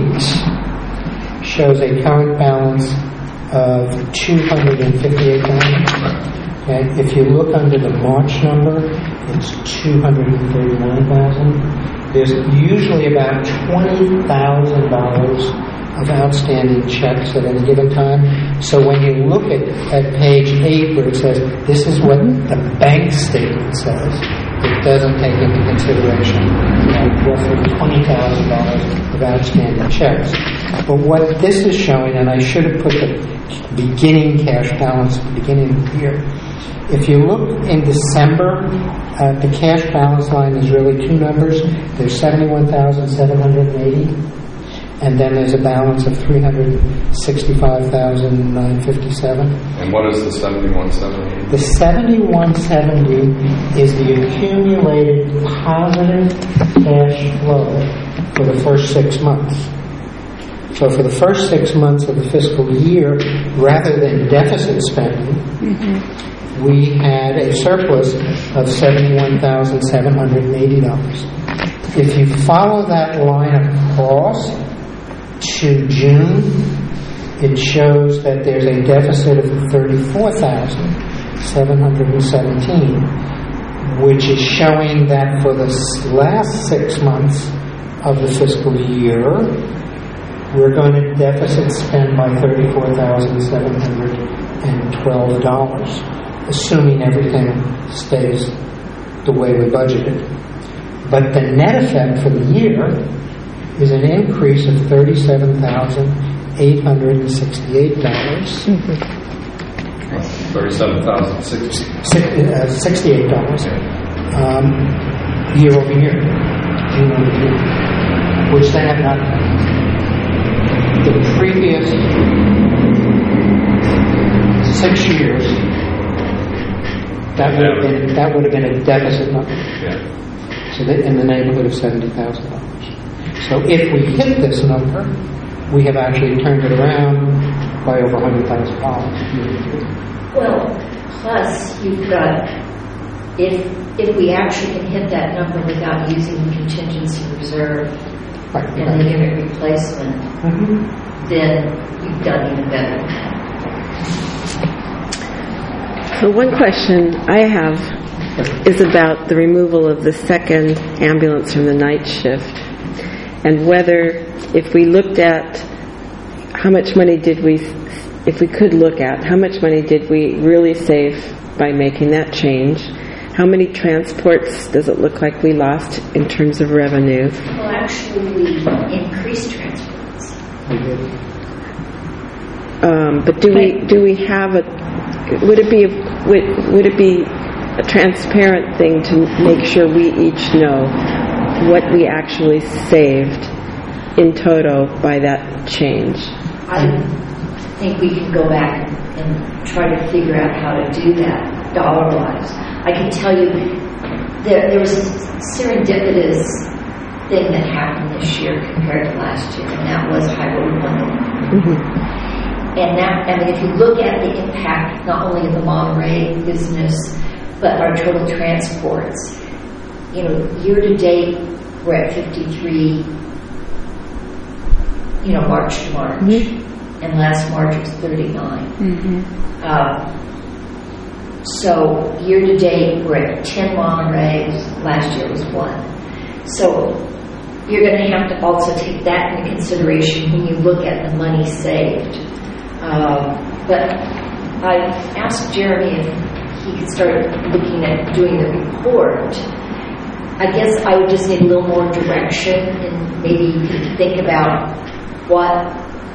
8 shows a current balance of $258,000. Okay. If you look under the March number, it's $239,000. There's usually about $20,000 of outstanding checks at any given time. So when you look at page 8 where it says this is what the bank statement says, it doesn't take into consideration roughly $20,000 of outstanding checks. But what this is showing, and I should have put the beginning cash balance at the beginning of the year. If you look in December, the cash balance line is really two numbers. There's $71,780, and then there's a balance of $365,957. And what is the 7170? The 7170 is the accumulated positive cash flow for the first 6 months. So for the first 6 months of the fiscal year, rather than deficit spending, we had a surplus of $71,780. If you follow that line across to June, it shows that there's a deficit of $34,717, which is showing that for the last 6 months of the fiscal year, we're going to deficit spend by $34,712, assuming everything stays the way we budgeted. But the net effect for the year is an increase of $37,868. $68 year over year, which they have not done. The previous 6 years, that would have been a deficit number. Yeah. So in the neighborhood of $70,000. So if we hit this number, we have actually turned it around by over $100,000. Well, plus you've got, if we actually can hit that number without using the contingency reserve and the unit replacement, then you've done even better than that. So one question I have is about the removal of the second ambulance from the night shift, and whether, if we looked at how much money did we, if we could look at how much money did we really save by making that change, how many transports does it look like we lost in terms of revenue? Well, actually, we increased transports. But do we have a? Would it be a transparent thing to make sure we each know what we actually saved in total by that change? I think we can go back and try to figure out how to do that dollar-wise. I can tell you there was a serendipitous thing that happened this year compared to last year, and that was Highway 101. And that, I mean, if you look at the impact not only of the Monterey business, but our total transports, year to date, we're at 53, March to March. And last March was 39. So year to date, we're at 10 Monterey's. Last year was 1. So you're going to have to also take that into consideration when you look at the money saved. But I asked Jeremy if he could start looking at doing the report I guess I would just need a little more direction, and maybe you could think about what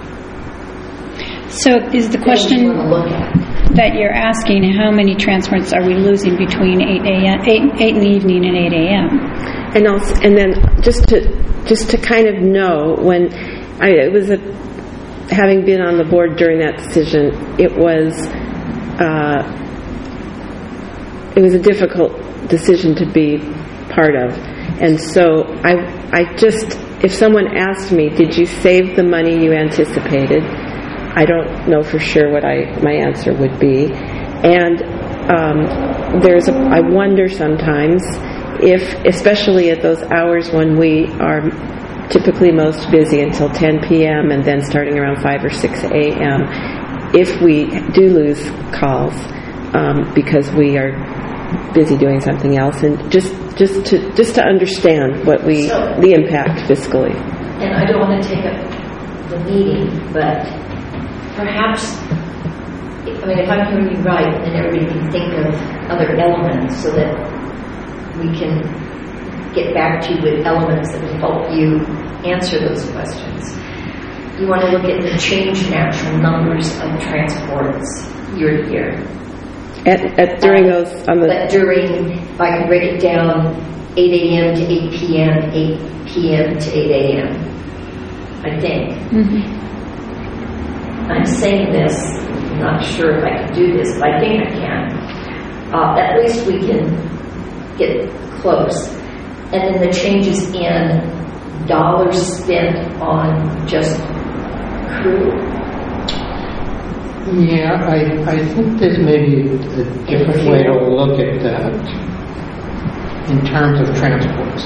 So is the things question you want to look at. that you're asking, how many transports are we losing between 8 in the evening and 8 a.m.? And also, and then just to kind of know when having been on the board during that decision, it was a difficult decision to be part of. And so I just, if someone asked me, did you save the money you anticipated? I don't know for sure what my answer would be. And I wonder sometimes if, especially at those hours when we are typically most busy until 10 p.m. and then starting around 5 or 6 a.m., if we do lose calls because we are busy doing something else, and just to understand what the impact fiscally. And I don't want to take up the meeting, but perhaps, I mean, if I'm hearing you right, then everybody can think of other elements so that we can get back to you with elements that will help you answer those questions. You want to look at the change in actual numbers of transports year to year. During those on the. But during, if I could break it down, 8 a.m. to 8 p.m., 8 p.m. to 8 a.m. I think. Mm-hmm. I'm saying this, I'm not sure if I can do this, but I think I can. At least we can get close. And then the changes in dollars spent on just crew. Yeah, I think there's maybe a different way to look at that in terms of transports.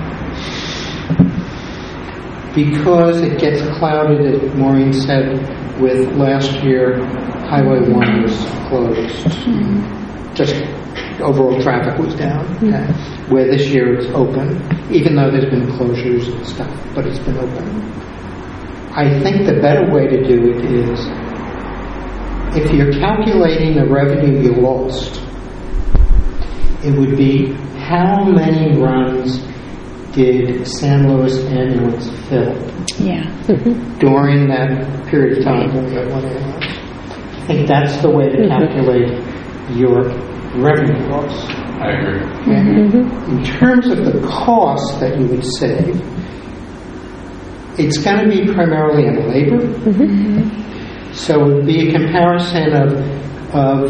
Because it gets clouded, as Maureen said, with last year, Highway 1 was closed. Just overall traffic was down. Okay. Where this year it's open, even though there's been closures and stuff, but it's been open. I think the better way to do it is, if you're calculating the revenue you lost, it would be how many runs did San Luis Ambulance fill during that period of time when we had 1 ambulance. I think that's the way to calculate your revenue loss. I agree. Okay? In terms of the cost that you would save, it's going to be primarily in labor. So it would be a comparison of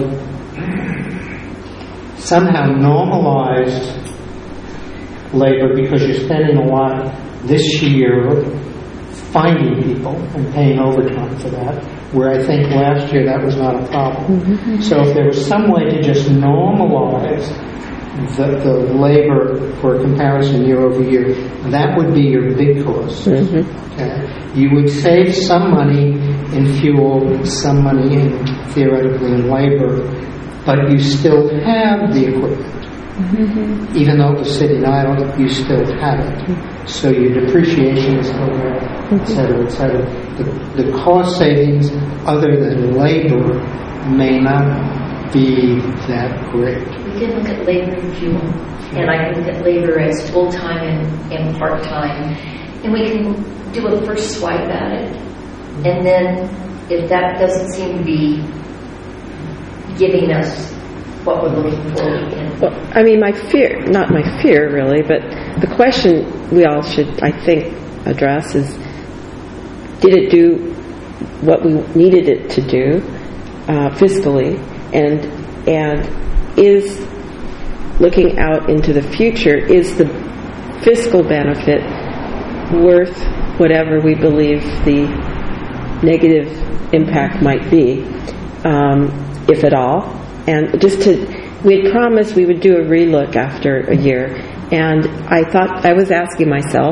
somehow normalized labor, because you're spending a lot this year finding people and paying overtime for that, where I think last year that was not a problem. So if there was some way to just normalize the labor for a comparison year over year, that would be your big cost. Okay? You would save some money in fuel, some money theoretically in labor, but you still have the equipment. Even though it was sitting idle, you still have it. So your depreciation is still there, et cetera, et cetera. The cost savings, other than labor, may not be that great. We can look at labor and fuel, and I can look at labor as full-time and part-time, and we can do a first swipe at it. And then if that doesn't seem to be giving us what we're looking for, we can... Well, I mean, not my fear really, but the question we all should, I think, address is, did it do what we needed it to do fiscally, and is looking out into the future, is the fiscal benefit worth whatever we believe the negative impact might be, if at all? And we had promised we would do a relook after a year, and I thought, I was asking myself,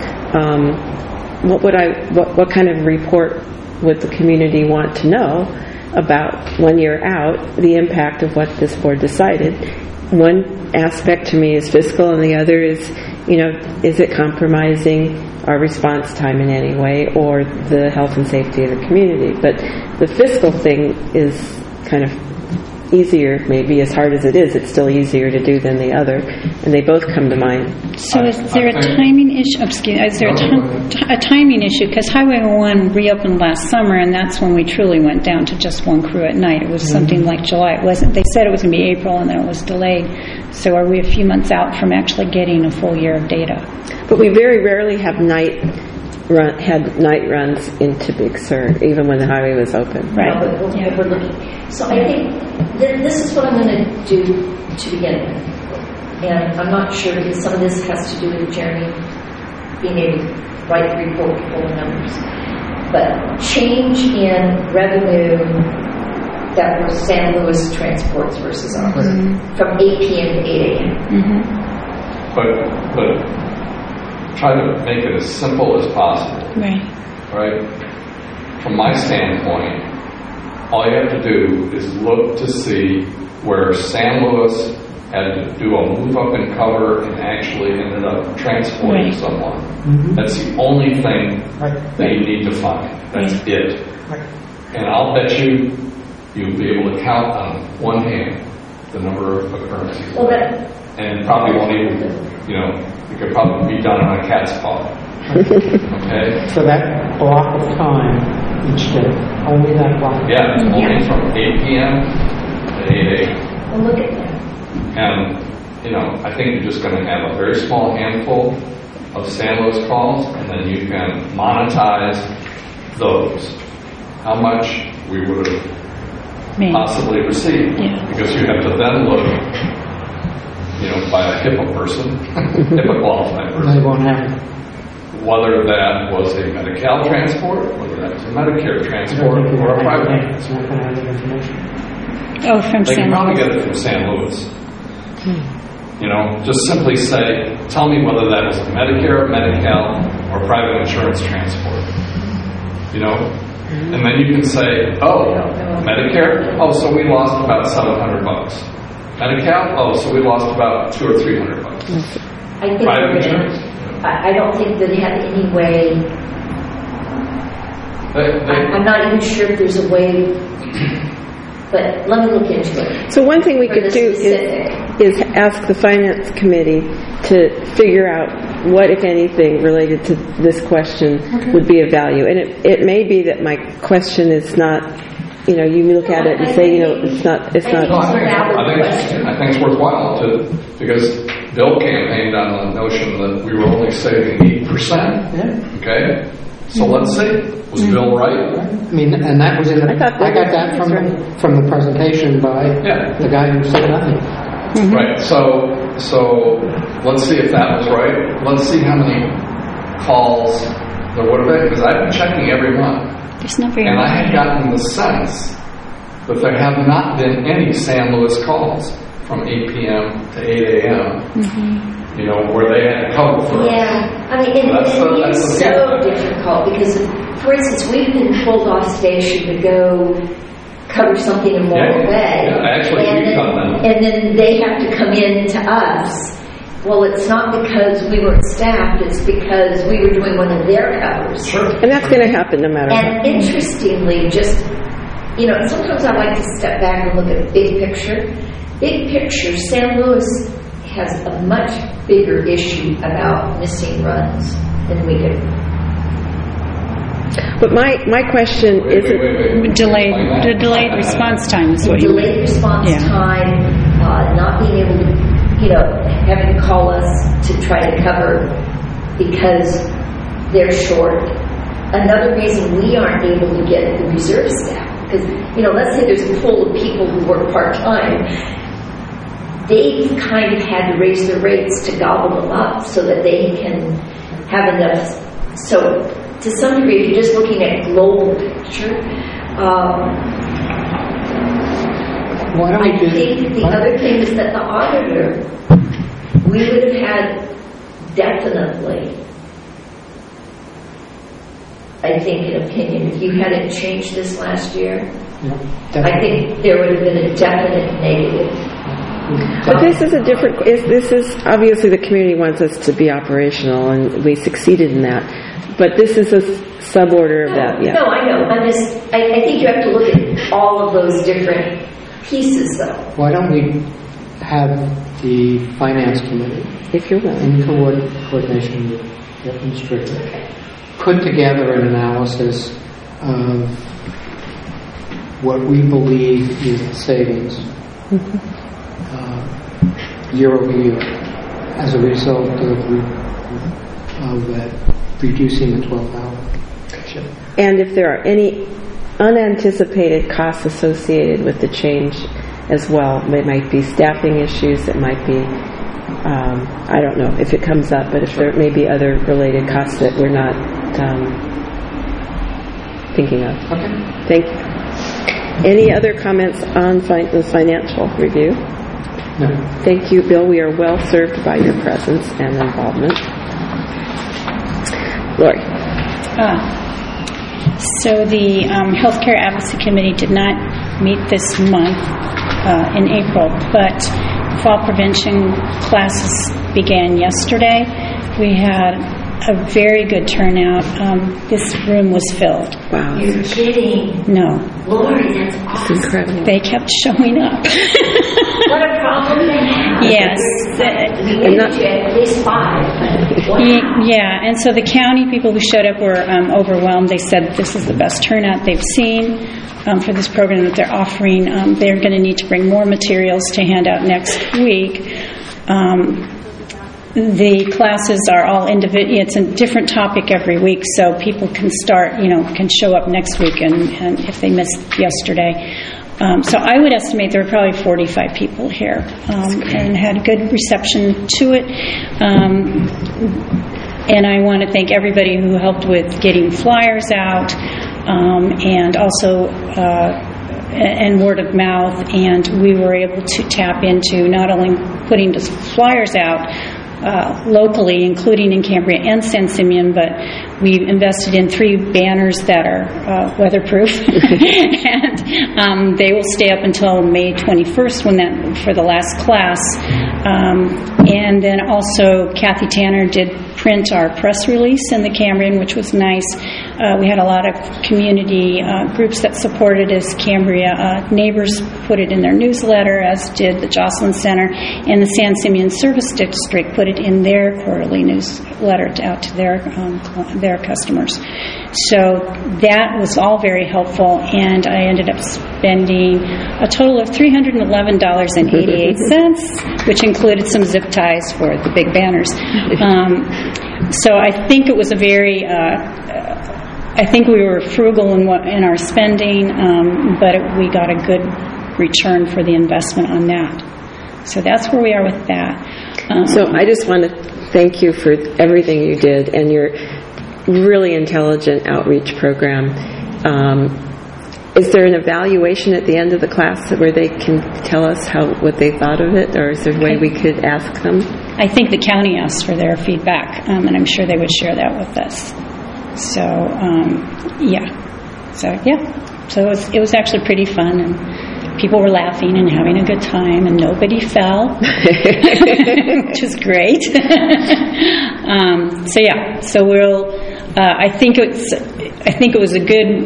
what kind of report would the community want to know about 1 year out, the impact of what this board decided? One aspect to me is fiscal, and the other is, is it compromising our response time in any way, or the health and safety of the community? But the fiscal thing is kind of easier, maybe as hard as it is, it's still easier to do than the other, and they both come to mind. So is there a timing issue? Is there a timing issue? Because Highway 1 reopened last summer, and that's when we truly went down to just one crew at night. It was something like July. It wasn't. They said it was going to be April, and then it was delayed. So are we a few months out from actually getting a full year of data? But we very rarely have night runs into Big Sur, even when the highway was open. Right. No, but we're looking. So I think this is what I'm going to do to begin with. And I'm not sure because some of this has to do with Jeremy being able to write the report to pull the numbers. But change in revenue that was San Luis transports versus ours from 8 p.m. to 8 a.m. But try to make it as simple as possible. Right? From my standpoint, all you have to do is look to see where San Luis had to do a move up and cover and actually ended up transporting someone. That's the only thing that you need to find. That's it. And I'll bet you'll be able to count on one hand the number of occurrences. And probably won't even, you could probably be done on a cat's paw. Okay? For that block of time each day, only that block. Yeah, only from 8 p.m. to 8 a.m. Well, look at that. And, I think you're just going to have a very small handful of San Luis calls, and then you can monetize those. How much we would have possibly received. Because you have to then look by a HIPAA person, HIPAA qualified person. They won't have it. Whether that was a Medi-Cal transport, whether that was a Medicare transport, or a private It's not going to have that information. Oh, from They San can probably Luis. get it from San Luis. Just simply say, tell me whether that was a Medicare, Medi-Cal, or private insurance transport. And then you can say, Medicare? Oh, so we lost about $700. Medi-Cal? Oh, so we lost about $200 or $300. I think Private insurance? I don't think that they have any way. I'm not even sure if there's a way, but let me look into it. So one thing we could do is ask the Finance Committee to figure out what, if anything, related to this question would be of value. And it may be that my question is not, you look at it and say, it's not. I think it's worthwhile because Bill campaigned on the notion that we were only saving 8%. Okay? So let's see. Was Bill right? And that was in the... I got that from the presentation by the guy who said nothing. Right. So let's see if that was right. Let's see how many calls there would have been, because I've been checking every month. And I had gotten the sense that there have not been any San Luis calls from 8 p.m. to 8 a.m., where they had to cover for us. It's so difficult because, for instance, we've been pulled off station to go cover something in Morro Bay. And then they have to come in to us. Well, it's not because we weren't staffed, it's because we were doing one of their covers. Sure. And that's going to happen no matter what. And interestingly, sometimes I like to step back and look at big picture. Big picture, San Luis has a much bigger issue about missing runs than we do. But my question isn't... The delayed response time is what you mean. Delayed response time, not being able to, having to call us to try to cover because they're short. Another reason we aren't able to get the reserve staff, because, let's say there's a pool of people who work part-time, they've kind of had to raise their rates to gobble them up so that they can have enough. So, to some degree, if you're just looking at global picture, I think the other thing is that the auditor, we would have had definitely, I think, an opinion. If you hadn't changed this last year, I think there would have been a definite negative. But this is this is obviously the community wants us to be operational, and we succeeded in that. But this is a suborder of that. No, I know. I think you have to look at all of those different pieces, though. Why don't we have the Finance Committee, If you're willing. in coordination with the administrator, put together an analysis of what we believe is the savings year over year as a result of reducing the 12-hour shift. And if there are any unanticipated costs associated with the change as well, it might be staffing issues, it might be, I don't know if it comes up, but if there may be other related costs that we're not thinking of. Okay. Thank you. Any other comments on the financial review? No. Thank you, Bill. We are well served by your presence and involvement. Lori. So the Healthcare Advocacy Committee did not meet this month in April, but fall prevention classes began yesterday. We had a very good turnout. This room was filled. Wow. You're kidding. No. Lori, that's awesome. It's incredible. They kept showing up. What a problem they have. Yes. We went to at least 5. Yeah, and so the county people who showed up were overwhelmed. They said this is the best turnout they've seen for this program that they're offering. They're going to need to bring more materials to hand out next week. The classes are all individual. It's a different topic every week, so people can can show up next week and if they missed yesterday. So I would estimate there were probably 45 people here and had good reception to it. And I want to thank everybody who helped with getting flyers out and also and word of mouth. And we were able to tap into not only putting the flyers out locally, including in Cambria and San Simeon, but we've invested in 3 banners that are weatherproof, and they will stay up until May 21st for the last class. And then also Kathy Tanner did print our press release in the Cambrian, which was nice. We had a lot of community groups that supported us. Cambria neighbors put it in their newsletter, as did the Jocelyn Center, and the San Simeon Service District put it in their quarterly newsletter out to their customers. So that was all very helpful, and I ended up spending a total of $311.88, which included some zip ties for the big banners. So I think it was a very, I think we were frugal in our spending, but we got a good return for the investment on that. So that's where we are with that. So I just want to thank you for everything you did and your really intelligent outreach program. Is there an evaluation at the end of the class where they can tell us what they thought of it, or is there a way we could ask them? I think the county asked for their feedback, and I'm sure they would share that with us. So, yeah. So it was actually pretty fun, and people were laughing and having a good time, and nobody fell, which is great. So we'll. I think it was a good.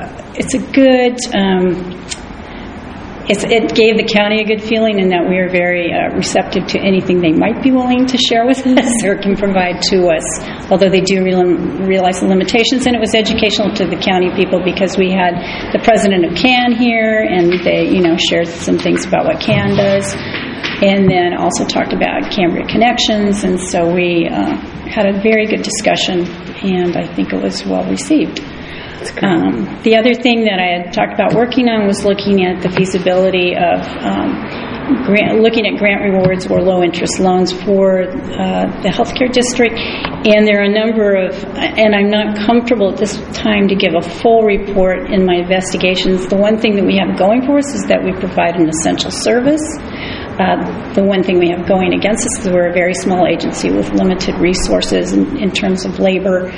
It gave the county a good feeling in that we are very receptive to anything they might be willing to share with us or can provide to us, although they do realize the limitations. And it was educational to the county people because we had the president of CAN here, and they shared some things about what CAN does, and then also talked about Cambria Connections. And so we had a very good discussion, and I think it was well received. The other thing that I had talked about working on was looking at the feasibility of looking at grant rewards or low-interest loans for the healthcare district. And there are a number of, and I'm not comfortable at this time to give a full report in my investigations. The one thing that we have going for us is that we provide an essential service. The one thing we have going against us is we're a very small agency with limited resources in terms of labor,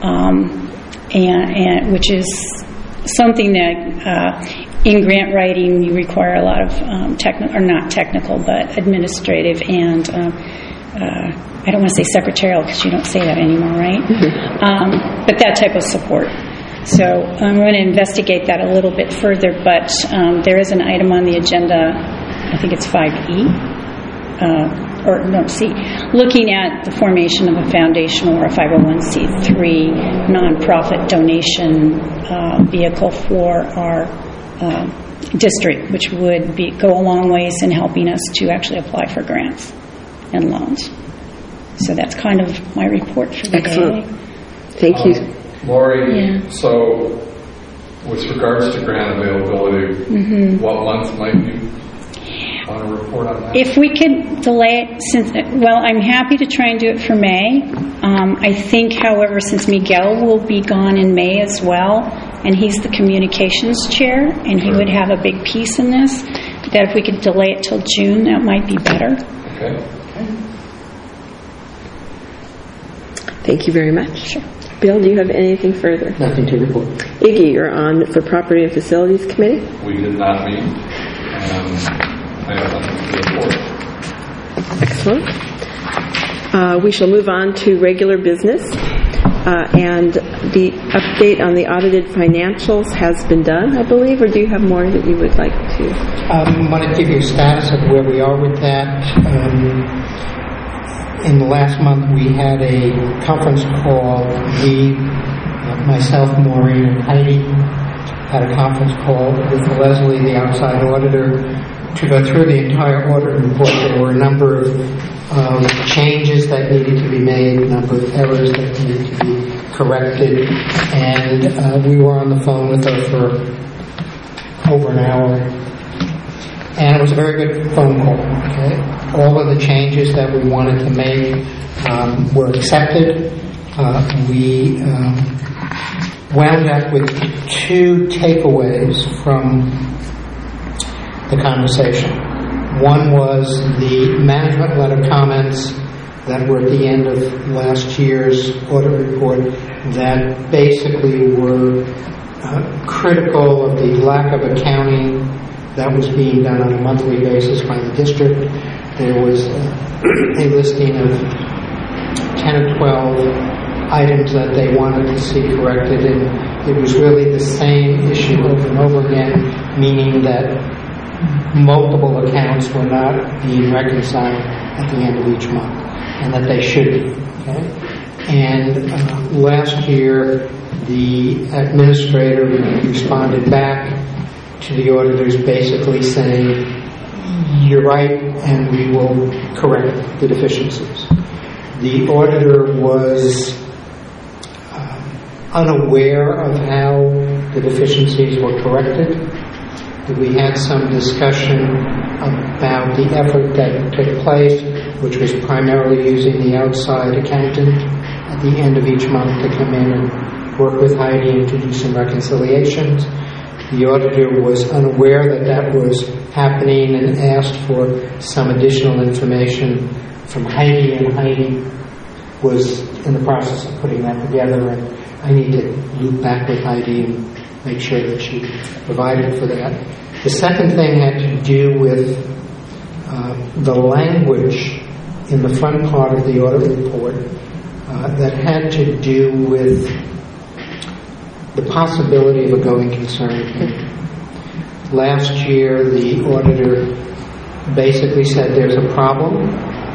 and which is something that in grant writing you require a lot of not technical, but administrative and I don't want to say secretarial because you don't say that anymore, right? But that type of support. So I'm going to investigate that a little bit further, but there is an item on the agenda, I think it's 5E, C, looking at the formation of a foundation or a 501c3 nonprofit donation vehicle for our district, which would go a long ways in helping us to actually apply for grants and loans. So that's kind of my report for the Excellent. day. Thank you. Lori, Yeah. so with regards to grant availability, what month might you want to report on that? If we could delay it, I'm happy to try and do it for May. I think, however, since Miguel will be gone in May as well, and he's the communications chair, and he would have a big piece in this, that if we could delay it till June, that might be better. Okay. Thank you very much. Sure. Bill, do you have anything further? Nothing to report. Iggy, you're on for Property and Facilities Committee. We did not meet, and I have nothing to report. Excellent. We shall move on to regular business. And the update on the audited financials has been done, I believe, or do you have more that you would like to? I want to give you a status of where we are with that. In the last month, we had a conference call. Myself, Maureen, and Heidi had a conference call with Leslie, the outside auditor, to go through the entire audit report. There were a number of changes that needed to be made, a number of errors that needed to be corrected, and we were on the phone with her for over an hour. And it was a very good phone call. Okay? All of the changes that we wanted to make were accepted. We wound up with 2 takeaways from the conversation. One was the management letter comments that were at the end of last year's audit report that basically were critical of the lack of accounting that was being done on a monthly basis by the district. There was a listing of 10 or 12 items that they wanted to see corrected, and it was really the same issue over and over again, meaning that multiple accounts were not being reconciled at the end of each month, and that they should be. Okay? And last year, the administrator responded back to the auditors basically saying, you're right, and we will correct the deficiencies. The auditor was unaware of how the deficiencies were corrected. We had some discussion about the effort that took place, which was primarily using the outside accountant at the end of each month to come in and work with Heidi and to do some reconciliations. The auditor was unaware that that was happening and asked for some additional information from Heidi, and Heidi was in the process of putting that together, and I need to loop back with Heidi and make sure that she provided for that. The second thing had to do with the language in the front part of the audit report that had to do with the possibility of a going concern. Last year, the auditor basically said there's a problem.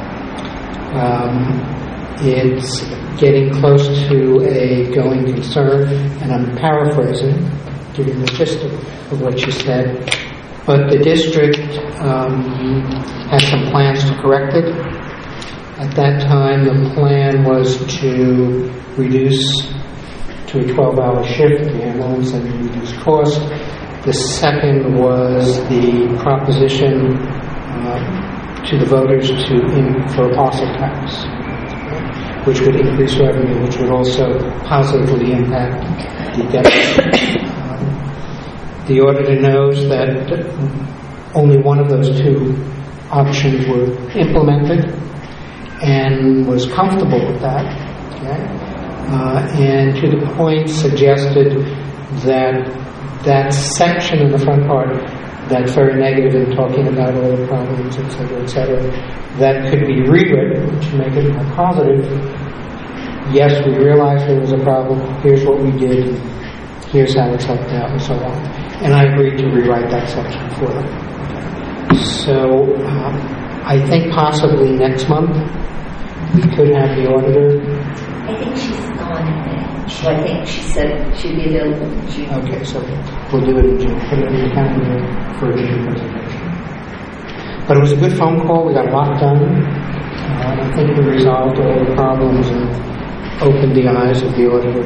It's getting close to a going concern, and I'm paraphrasing, giving the gist of what she said. But the district has some plans to correct it. At that time, the plan was to reduce to a 12-hour shift the ambulance and reduce cost. The second was the proposition to the voters for a parcel tax, which would increase revenue, which would also positively impact the deficit. The auditor knows that only one of those 2 options were implemented and was comfortable with that. Okay? And to the point suggested that section in the front part that's very negative in talking about all the problems, et cetera, that could be rewritten to make it more positive. Yes, we realized there was a problem. Here's what we did. here's how it's helped out, and so on. And I agreed to rewrite that section for them. So I think possibly next month we could have the auditor. I think she's gone in May. So I think she said she'd be available in June. Okay, so we'll do it in June. Put it in the calendar for a June presentation. But it was a good phone call. We got a lot done. I think we resolved all the problems and opened the eyes of the auditor.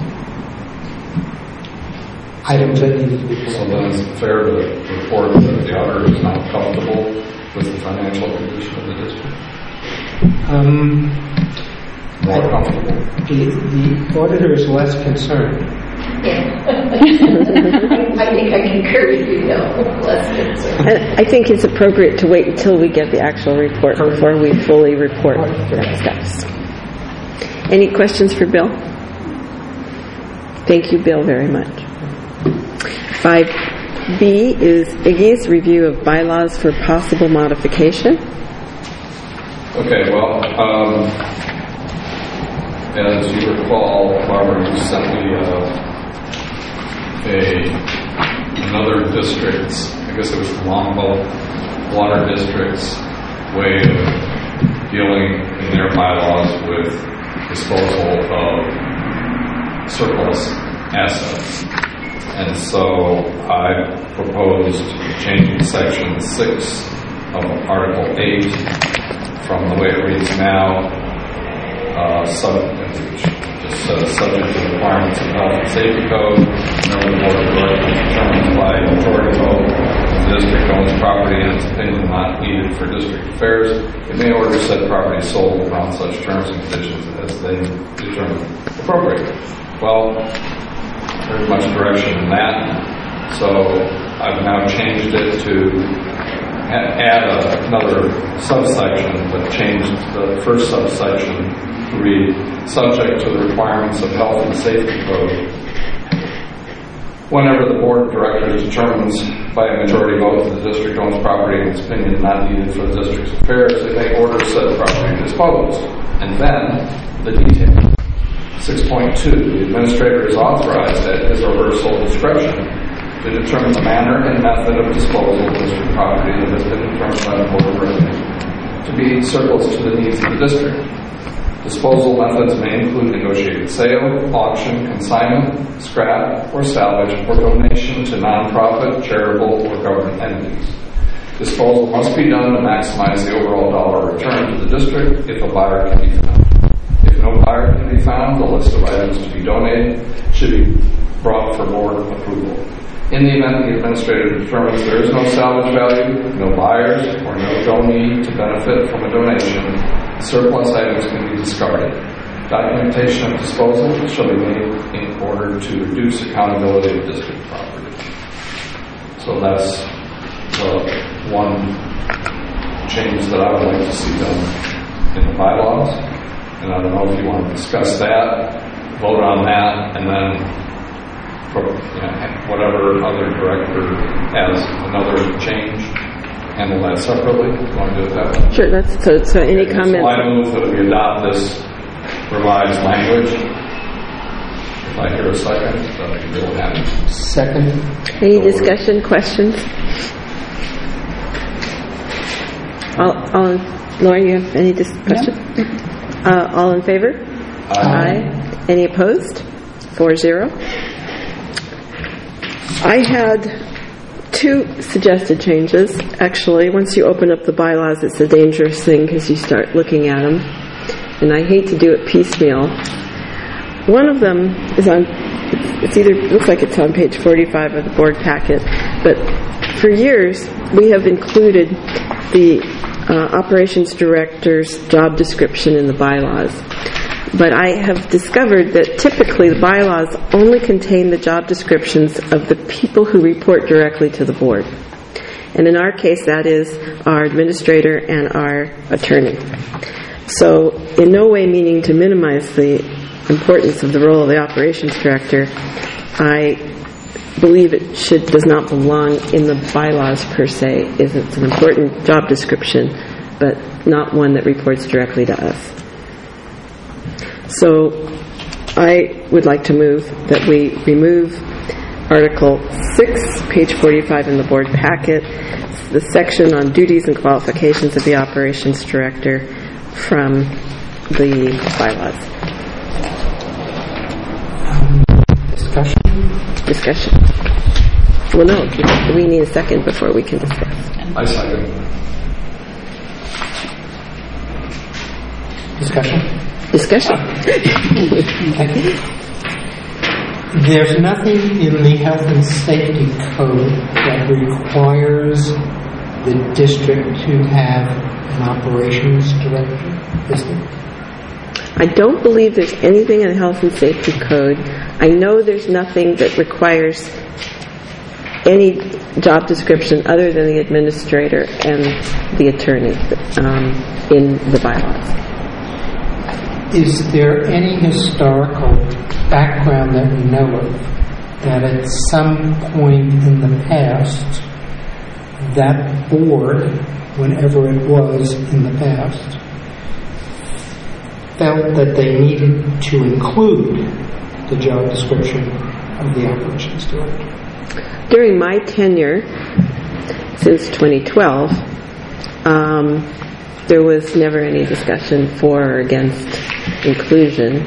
Items that needed to be So corrected. then it's fair to report that the auditor is not comfortable with the financial condition of the district? More comfortable? The auditor is less concerned. Yeah. I think I concur with you, no, less concerned. And I think it's appropriate to wait until we get the actual report before we fully report the next steps. Any questions for Bill? Thank you, Bill, very much. 5B is Iggy's review of bylaws for possible modification. Okay, well, as you recall, Barbara, you sent me another district's, I guess it was Longboat Water District's way of dealing in their bylaws with disposal of surplus assets. And so I proposed changing section 6 of Article 8 from the way it reads now, just subject to the requirements of the Health and Safety Code. Whenever the Board of Directors determines by majority vote the district owns property in its opinion not needed for district affairs, it may order said property sold upon such terms and conditions as they determine appropriate. Well, there's much direction in that, so I've now changed it to add another subsection, but changed the first subsection to read, subject to the requirements of Health and Safety Code. Whenever the Board of Directors determines by a majority vote that the district owns property in its opinion not needed for the district's affairs, it may order said property disposed. And then the detail. 6.2, the administrator is authorized at his or her sole discretion to determine the manner and method of disposal of district property that has been determined by the Board of Directors to be surplus to the needs of the district. Disposal methods may include negotiated sale, auction, consignment, scrap, or salvage, or donation to nonprofit, charitable, or government entities. Disposal must be done to maximize the overall dollar return to the district if a buyer can be found. If no buyer can be found, the list of items to be donated should be brought for board approval. In the event the administrator determines there is no salvage value, no buyers, or no donee to benefit from a donation, surplus items can be discarded. Documentation of disposal shall be made in order to reduce accountability of district property. So that's the one change that I would like to see done in the bylaws. And I don't know if you want to discuss that, vote on that, and then whatever other director has another change, handle that separately. You want to do it that way? Sure, that's so any comments? So I move that we adopt this revised language. If I hear a second, then I can be real happy. Second. Any discussion, questions? Lauren, you have any questions? All in favor? Aye. Any opposed? 4-0. I had 2 suggested changes. Actually, once you open up the bylaws, it's a dangerous thing because you start looking at them, and I hate to do it piecemeal. One of them is on, it looks like it's on page 45 of the board packet, but for years we have included the operations director's job description in the bylaws. But I have discovered that typically the bylaws only contain the job descriptions of the people who report directly to the board. And in our case, that is our administrator and our attorney. So in no way meaning to minimize the importance of the role of the operations director, I believe it does not belong in the bylaws per se. It's an important job description, but not one that reports directly to us. So I would like to move that we remove Article 6, page 45 in the board packet, the section on duties and qualifications of the operations director from the bylaws. Discussion. Well, no, we need a second before we can discuss. I second. Discussion. There's nothing in the health and safety code that requires the district to have an operations director, is there? I don't believe there's anything in the health and safety code. I know there's nothing that requires any job description other than the administrator and the attorney in the bylaws. Is there any historical background that we know of that at some point in the past that board, whenever it was in the past, felt that they needed to include the job description of the operations director? During my tenure, since 2012, there was never any discussion for or against inclusion.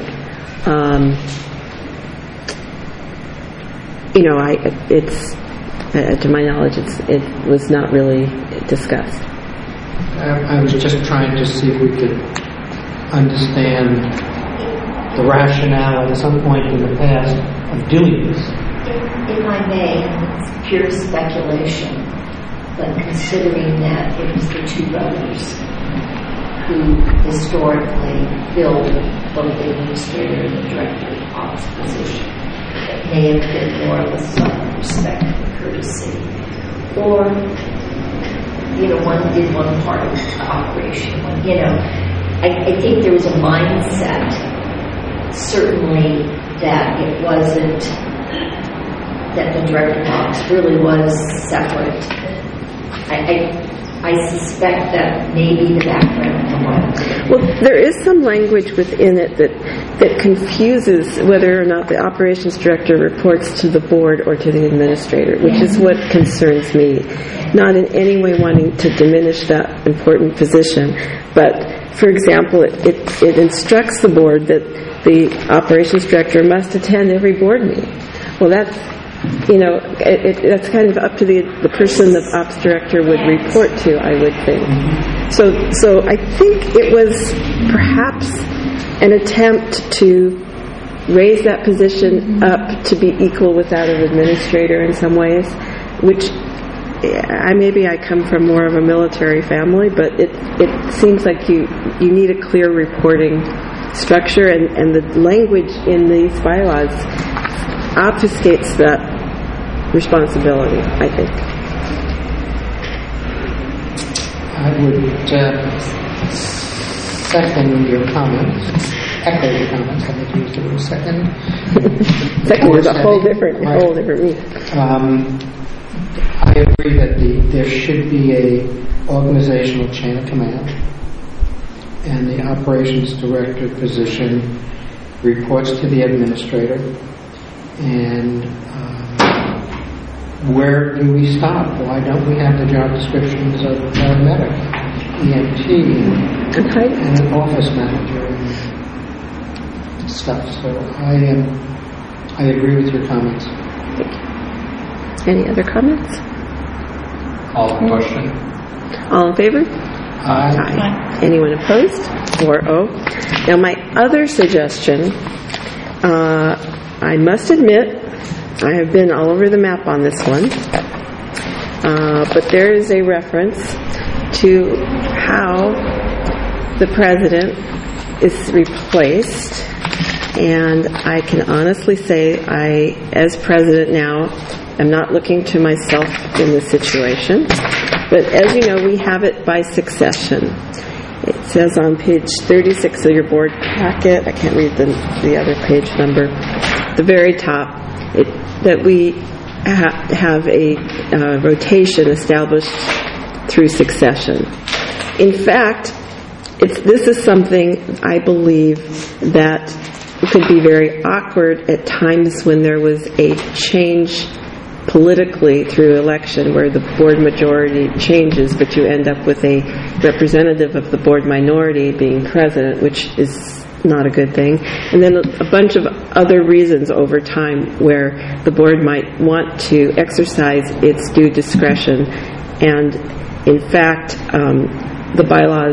It's to my knowledge, it was not really discussed. I was just trying to see if we could understand the rationale at some point in the past of doing this. If I may, it's pure speculation, but considering that it was the two brothers who historically filled both the administrator and the director of position, it may have been more of a sign of respect and courtesy. Or, one did one part of the operation. I think there was a mindset, certainly, that it wasn't, that the director box really was separate. I suspect that maybe the background was. Well, there is some language within it that confuses whether or not the operations director reports to the board or to the administrator, which is what concerns me. Not in any way wanting to diminish that important position, but, for example, it instructs the board that the operations director must attend every board meeting. Well, that's kind of up to the person the ops director would report to, I would think. So I think it was perhaps an attempt to raise that position up to be equal with that of administrator in some ways, which maybe I come from more of a military family, but it seems like you need a clear reporting structure, and the language in these bylaws obfuscates that responsibility, I think. I would second your comments, echo your comments. I think you used the word second. Second is a whole different meaning. I agree that there should be a organizational chain of command, and the operations director position reports to the administrator. And where do we stop? Why don't we have the job descriptions of paramedic, EMT, and an office manager and stuff? So I agree with your comments. Any other comments? All in question? All in favor? Aye. Anyone opposed? 4-0. Now, my other suggestion, I must admit, I have been all over the map on this one, but there is a reference to how the president is replaced, and I can honestly say I, as president now, am not looking to myself in this situation, but as you know, we have it by succession. It says on page 36 of your board packet, I can't read the other page number, the very top, that we have a rotation established through succession. In fact, this is something I believe that could be very awkward at times when there was a change politically through election where the board majority changes, but you end up with a representative of the board minority being president, which is not a good thing. And then a bunch of other reasons over time where the board might want to exercise its due discretion. And in fact, the bylaws,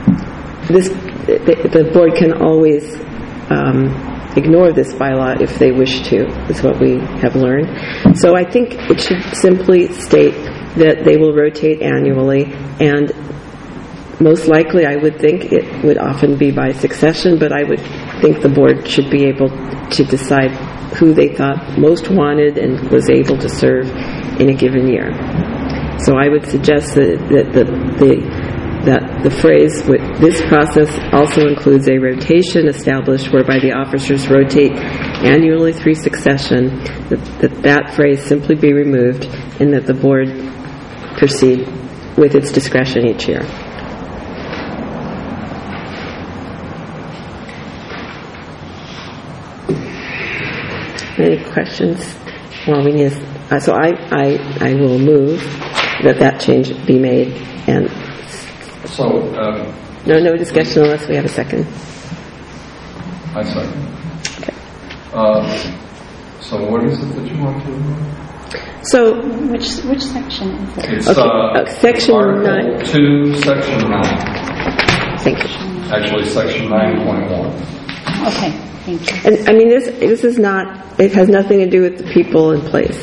the board can always ignore this bylaw if they wish to, is what we have learned. So I think it should simply state that they will rotate annually, and most likely I would think it would often be by succession, but I would think the board should be able to decide who they thought most wanted and was able to serve in a given year. So I would suggest that the phrase with this process also includes a rotation established whereby the officers rotate annually through succession, that phrase simply be removed, and that the board proceed with its discretion each year. Any questions? Well, we need. So I will move that change be made, and So, no discussion unless we have a second. I second. Okay. So what is it that you want to? So Which section is it? It's section Article 9. 2, Section 9. Thank you. Actually, Section 9.1. Okay, thank you. And I mean, this is not. It has nothing to do with the people in place.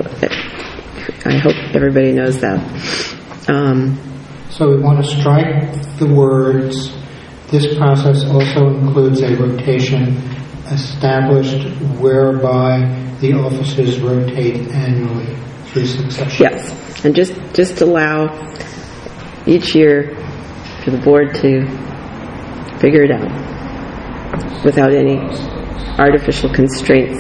I hope everybody knows that. So we want to strike the words, this process also includes a rotation established whereby the officers rotate annually through succession. Yes, and just allow each year for the board to figure it out without any artificial constraints.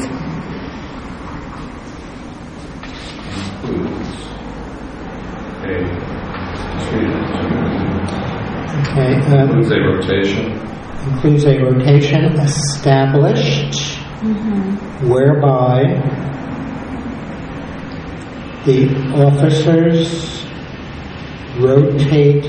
Okay, Includes a rotation. includes a rotation established whereby the officers rotate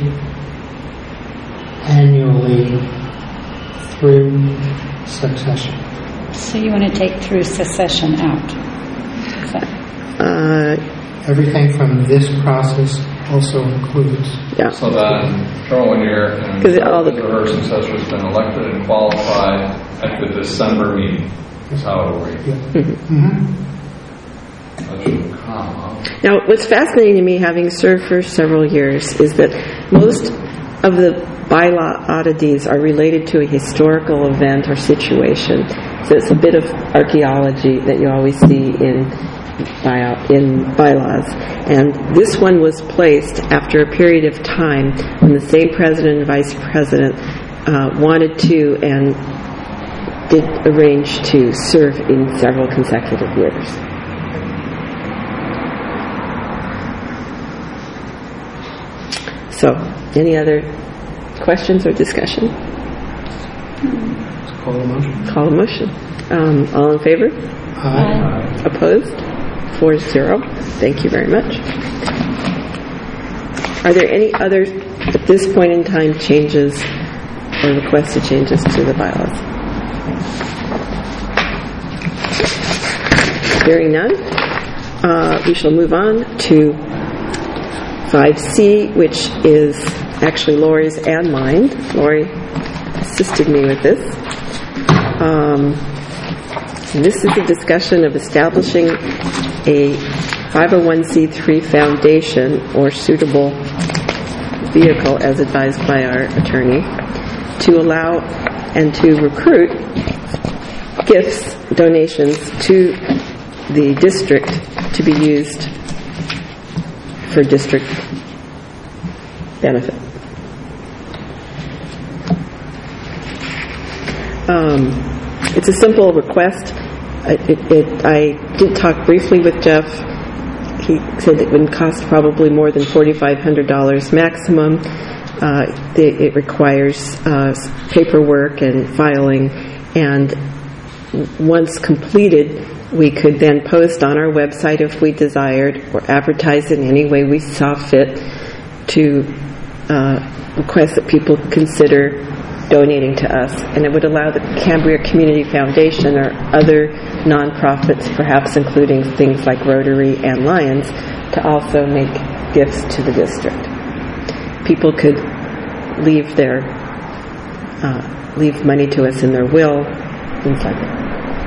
annually through succession. So you want to take through secession out? Is that- Everything from this process also includes. Yeah. So then, throw in here, and 'Cause all the- her successor has been elected and qualified at the December meeting. Is how it will read. Yeah. Mm-hmm. That should comma. Now, what's fascinating to me, having served for several years, is that most of the bylaw oddities are related to a historical event or situation. So it's a bit of archaeology that you always see in bylaws. And this one was placed after a period of time when the same president and vice president wanted to and did arrange to serve in several consecutive years. So, any other questions or discussion? Call the motion. Call a motion. All in favor? Aye. Opposed? 4-0. Thank you very much. Are there any other, at this point in time, changes or requested changes to the bylaws? Hearing none, we shall move on to 5C, which is actually Lori's and mine. Lori assisted me with this. And this is a discussion of establishing a 501c3 foundation or suitable vehicle as advised by our attorney to allow and to recruit gifts, donations to the district to be used for district benefit. It's a simple request. I did talk briefly with Jeff. He said it would cost probably more than $4,500 maximum. It requires paperwork and filing, and once completed, we could then post on our website if we desired, or advertise in any way we saw fit to request that people consider donating to us. And it would allow the Cambria Community Foundation or other nonprofits, perhaps including things like Rotary and Lions, to also make gifts to the district. People could leave money to us in their will, things like that.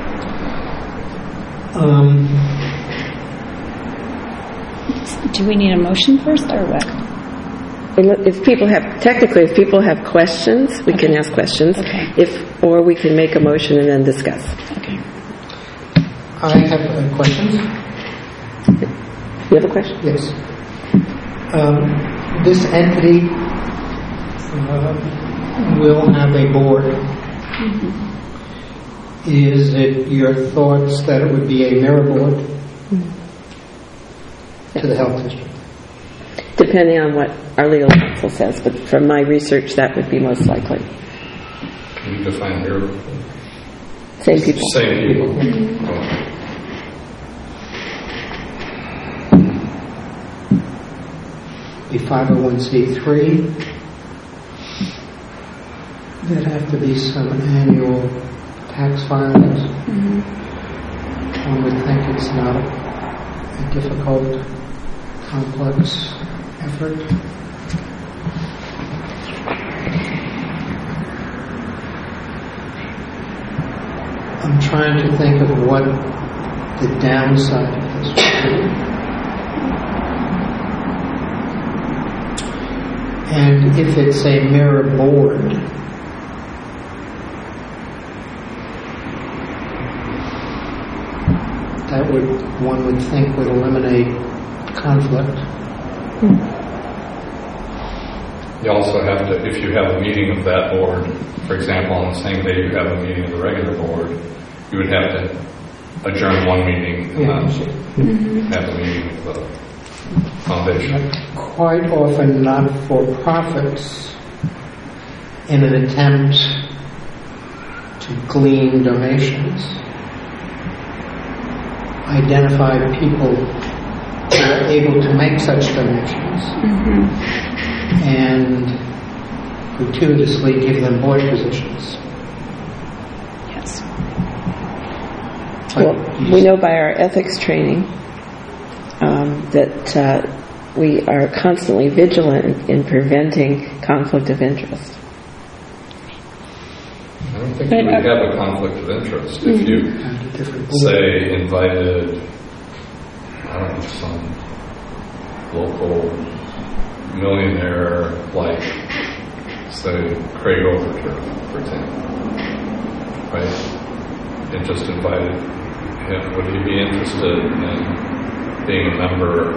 Do we need a motion first or what? If people have questions, we can ask questions. Okay. Or we can make a motion and then discuss. Okay. I have questions. You have a question? Yes. This entity will have a board. Mm-hmm. Is it your thoughts that it would be a mirror board to the health district? Depending on what our legal counsel says, but from my research, that would be most likely. Can you define here? Same people. Same people. A 501c3. There'd have to be some annual tax filings. Mm-hmm. One would think it's not a difficult, complex effort. I'm trying to think of what the downside of this would be. And if it's a mirror board, that one would think would eliminate conflict. You also have to, if you have a meeting of that board, for example, on the same day you have a meeting of the regular board, you would have to adjourn one meeting and have a meeting of the foundation. Quite often not-for-profits, in an attempt to glean donations, identify people who are able to make such donations and gratuitously give them board positions. Yes. Well, we know by our ethics training that we are constantly vigilant in preventing conflict of interest. I don't think you would have a conflict of interest if you, say, invited, I don't know, some local millionaire like, say, Craig Overturf, for example, right? And just invited him. Would he be interested in being a member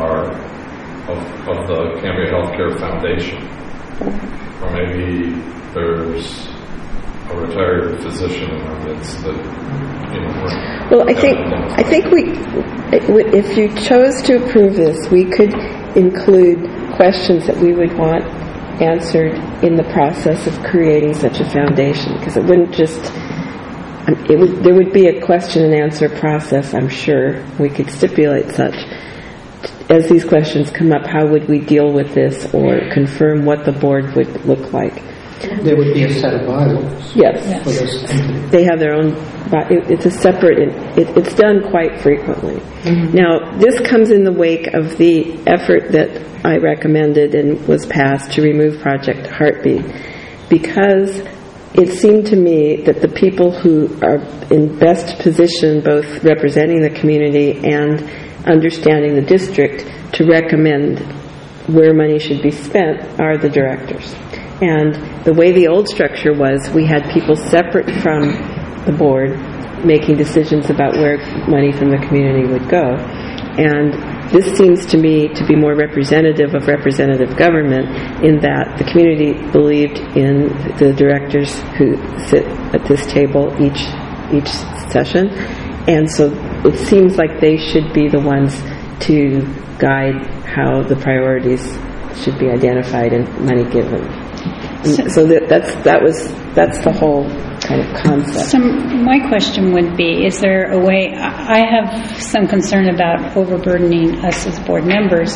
of the Cambria Healthcare Foundation? Or maybe there's a retired physician in our midst that, you know. Well, I think if you chose to approve this, we could include questions that we would want answered in the process of creating such a foundation, because it wouldn't just. There would be a question and answer process. I'm sure we could stipulate such. As these questions come up, how would we deal with this, or confirm what the board would look like? There would be a set of bylaws. Yes. For this entity. They have their own. It's a separate. It's done quite frequently. Mm-hmm. Now, this comes in the wake of the effort that I recommended and was passed to remove Project Heartbeat, because it seemed to me that the people who are in best position, both representing the community and understanding the district, to recommend where money should be spent are the directors. And the way the old structure was, we had people separate from the board making decisions about where money from the community would go. And this seems to me to be more representative of representative government, in that the community believed in the directors who sit at this table each session. And so it seems like they should be the ones to guide how the priorities should be identified and money given. So that That's the whole kind of concept. So my question would be, is there a way, I have some concern about overburdening us as board members.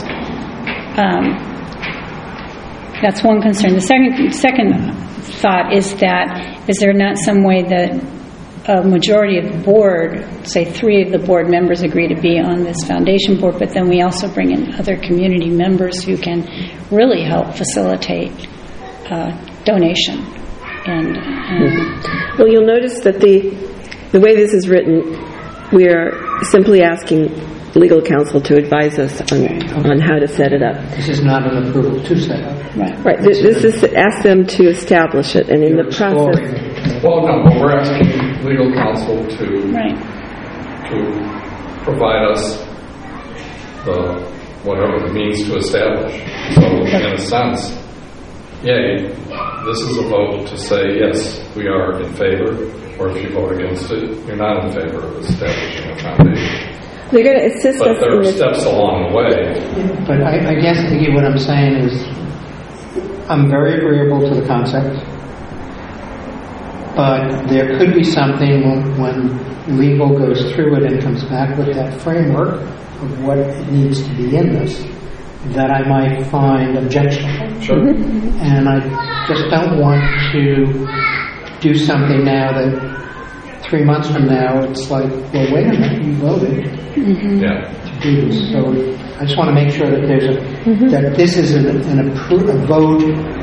That's one concern. The second thought is that, is there not some way that a majority of the board, say 3 of the board members agree to be on this foundation board, but then we also bring in other community members who can really help facilitate donation? Well, you'll notice that the way this is written, we are simply asking legal counsel to advise us on how to set it up. This is not an approval to set up. Right. This is ask them to establish it, and in the process. Well, no, but we're asking legal counsel to provide us the whatever it means to establish. So, in a sense, this is a vote to say yes, we are in favor, or if you vote against it, you're not in favor of establishing a foundation. They're going to assist us. But there are steps along the way. But I guess, Iggy, what I'm saying is I'm very agreeable to the concept, but there could be something when legal goes through it and comes back with that framework of what it needs to be in this that I might find objectionable. Sure. Mm-hmm. And I just don't want to do something now that 3 months from now it's like, well, wait a minute, you voted to do this. So I just want to make sure that there's that this is a vote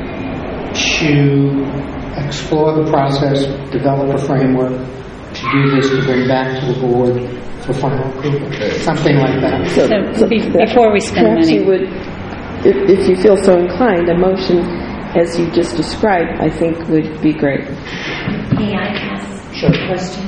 to explore the process, develop a framework to do this, to bring back to the board for final approval. Something like that. So before we spend perhaps money. You would, if you feel so inclined, a motion as you just described, I think would be great. May I ask a question?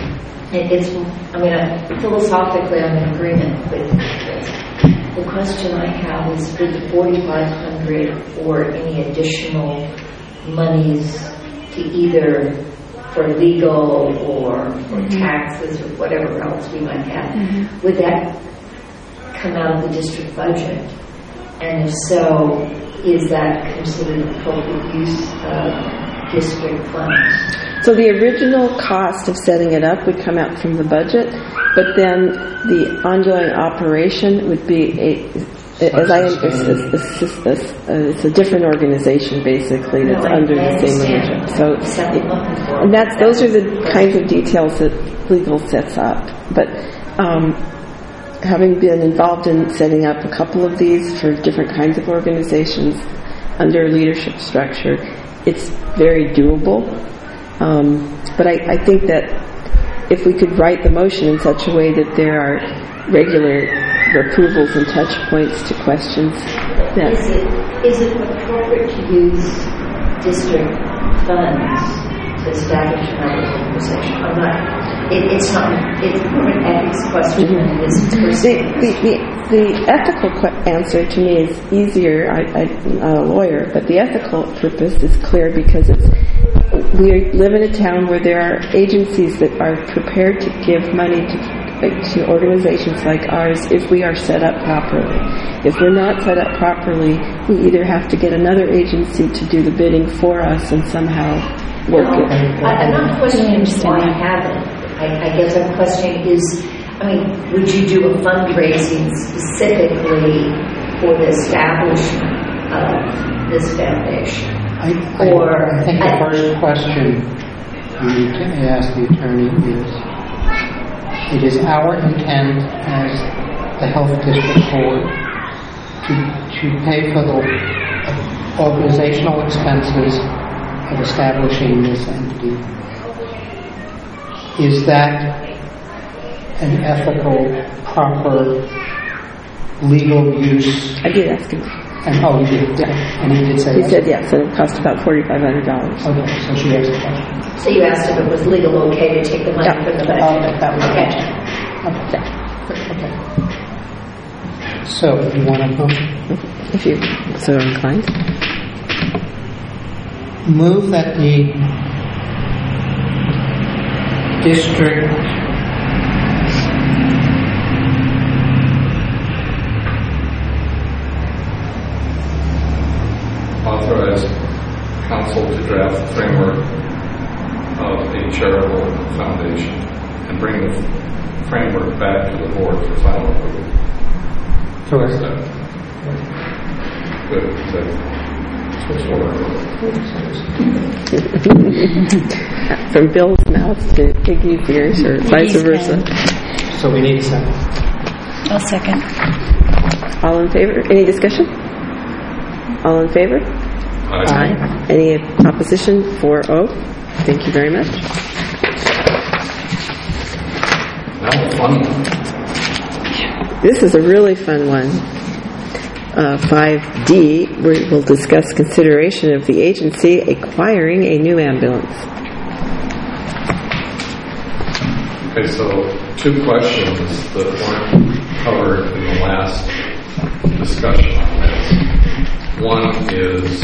Philosophically, I'm in agreement with this. The question I have is for the $4,500 or any additional monies to either for legal or for taxes or whatever else we might have, would that come out of the district budget? And if so, is that considered appropriate use of district funds? So the original cost of setting it up would come out from the budget, but then the ongoing operation would be it's a different organization basically that's under the same leadership. So, and those are the kinds of details that legal sets up. But having been involved in setting up a couple of these for different kinds of organizations under leadership structure, it's very doable. But I think that if we could write the motion in such a way that there are regular approvals and touch points to questions. Is it appropriate to use district funds to establish another organization? It's more an ethics question than it is the ethical answer to me is easier. I'm not a lawyer, but the ethical purpose is clear because we live in a town where there are agencies that are prepared to give money to organizations like ours if we are set up properly. If we're not set up properly, we either have to get another agency to do the bidding for us and somehow work it. I'm not questioning why you haven't. I guess I'm questioning would you do a fundraising specifically for the establishment of this foundation? I think the first question you need to ask the attorney is, it is our intent as the Health District Board to pay for the organizational expenses of establishing this entity. Is that an ethical, proper, legal use? I did ask him. You did, yeah. And he did say He said yes, and it cost about $4,500. Okay, so she asked the question. So you asked if it was legal okay to take the money from the budget? That was okay. So, you want to vote? If you so inclined. Move that the district authorize council to draft the framework the foundation and bring the framework back to the board for final approval. Correct. Good. Switch order. From Bill's mouth to Iggy's ears, or vice versa. So we need a second. I'll second. All in favor? Any discussion? All in favor? Aye. Any opposition? 4-0. Thank you very much. Now the fun one. This is a really fun one. 5D, we will discuss consideration of the agency acquiring a new ambulance. Okay, so 2 questions that weren't covered in the last discussion on this. One is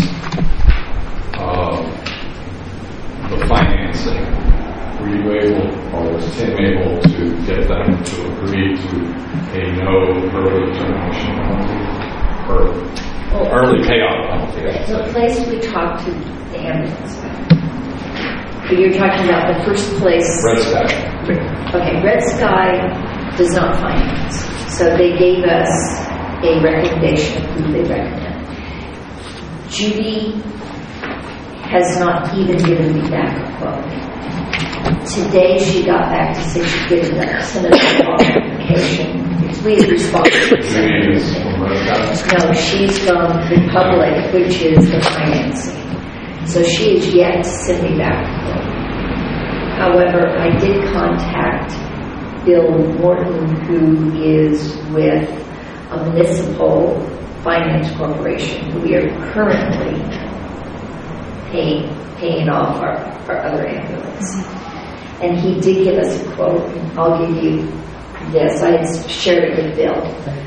the financing. Were you able, or was Tim able to get them to agree to a no early termination penalty? Or early payout penalty? The place we talked to the ambulance about. But you're talking about the first place. Red Sky. Okay, Red Sky does not finance. So they gave us a recommendation of who they recommend. Judy has not even given me back a quote. Today she got back to say she's given us another application. We had responded. No, she's from Republic, which is the financing. So she is yet to send me back a quote. However, I did contact Bill Morton, who is with a municipal finance corporation. We are currently paying off our other ambulance. And he did give us a quote. I'll give you this. I had shared it with Bill.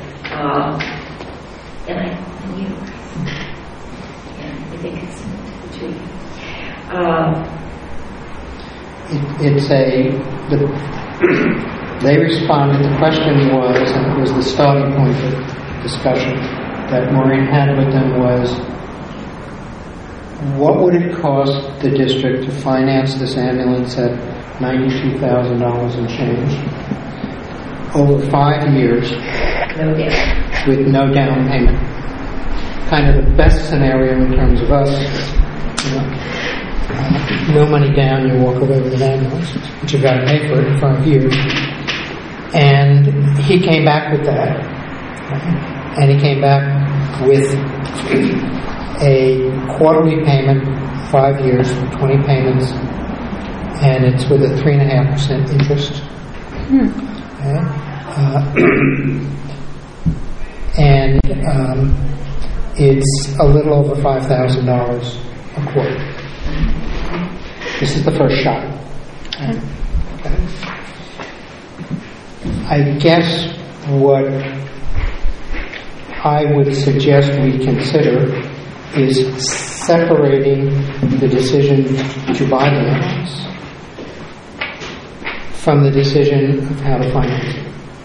And I think it's between. They responded, the question was, and it was the starting point of discussion that Maureen had with them was, what would it cost the district to finance this ambulance at $92,000 and change over 5 years with no down payment? Kind of the best scenario in terms of us, no money down, you walk away with an ambulance, but you've got to pay for it in 5 years. And he came back with that. And he came back with a quarterly payment, 5 years, 20 payments, and it's with a 3.5% interest. Okay. And it's a little over $5,000 a quarter. This is the first shot. Okay. I guess what I would suggest we consider is separating the decision to buy the ambulance from the decision of how to finance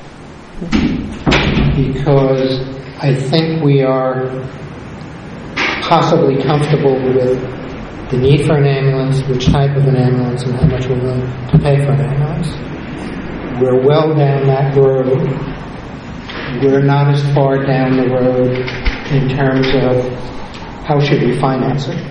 it. Because I think we are possibly comfortable with the need for an ambulance, which type of an ambulance, and how much we're willing to pay for an ambulance. We're well down that road. We're not as far down the road in terms of how should we finance it.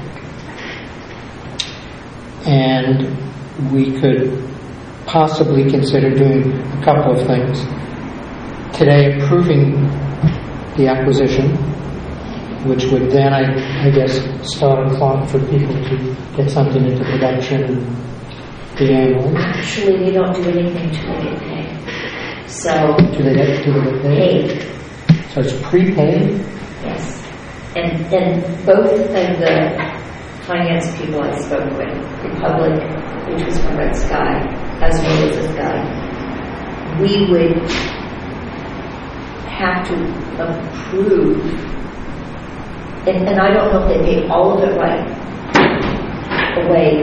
And we could possibly consider doing a couple of things. Today, approving the acquisition, which would then, I guess, start a clock for people to get something into production and the ambulance. Actually, we don't do anything till they get paid. So Do they get paid? So it's prepaid? Yes. And both of the finance people I spoke with, Republic, which was from Red Sky, as well as this guy, we would have to approve, and I don't know if they pay all of it right away,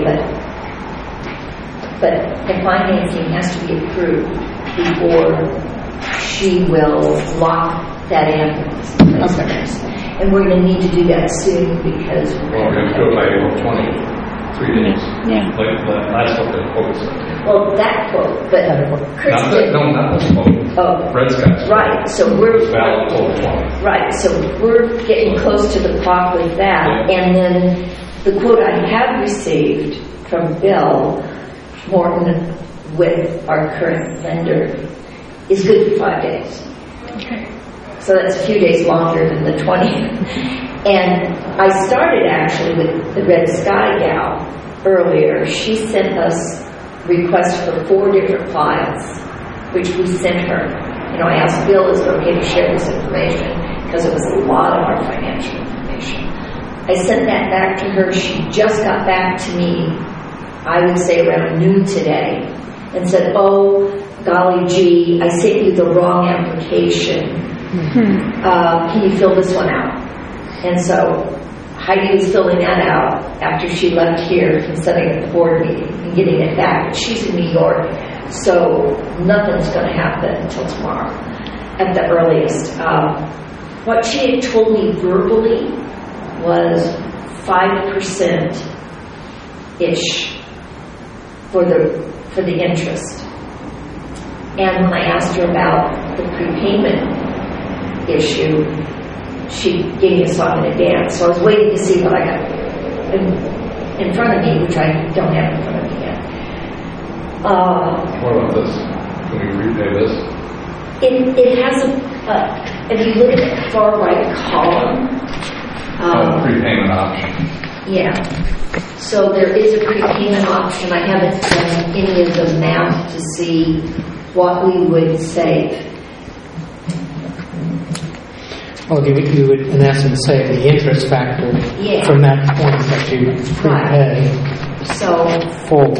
but the financing has to be approved before she will lock that ambulance in place. Okay. And we're going to need to do that soon because Well, we're going to go by April 20th. 3 days. Yeah. Like last what the quote said. Well, that quote, but Chris Not that, did. no, not this quote. Oh, Red Sky's. right, so we're, It's valid till 20. right, so we're getting close to the clock with that. Yeah. And then the quote I have received from Bill Morton with our current vendor is good for 5 days. Okay. So that's a few days longer than the 20. And I started actually with the Red Sky gal earlier. She sent us requests for 4 different files, which we sent her. You know, I asked Bill, is it okay to share this information? Because it was a lot of our financial information. I sent that back to her. She just got back to me, I would say around noon today, and said, oh, golly gee, I sent you the wrong application. Can you fill this one out? And so Heidi was filling that out after she left here from setting up the board meeting and getting it back. She's in New York, so nothing's going to happen until tomorrow at the earliest. What she had told me verbally was 5%-ish for the interest. And when I asked her about the prepayment issue, she gave me a song and a dance. So I was waiting to see what I got in front of me, which I don't have in front of me yet. What about this? Can we repay this? It has if you look at the far right column, Prepayment option. yeah. So there is a prepayment option. I haven't done any of the math to see what we would save. Well, you would, in essence, say the interest factor Yeah. from that point that you prepay So, forward.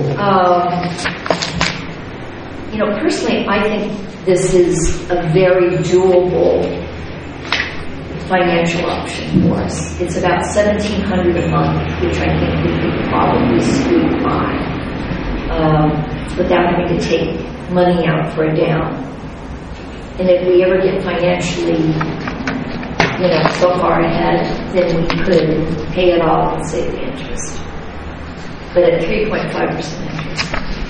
you know, personally, I think this is a very doable financial option for us. It's about $1,700 a month, which I think we could probably squeak by without having to take money out for a down. And if we ever get financially, you know, so far ahead, then we could pay it off and save the interest. But at 3.5% interest.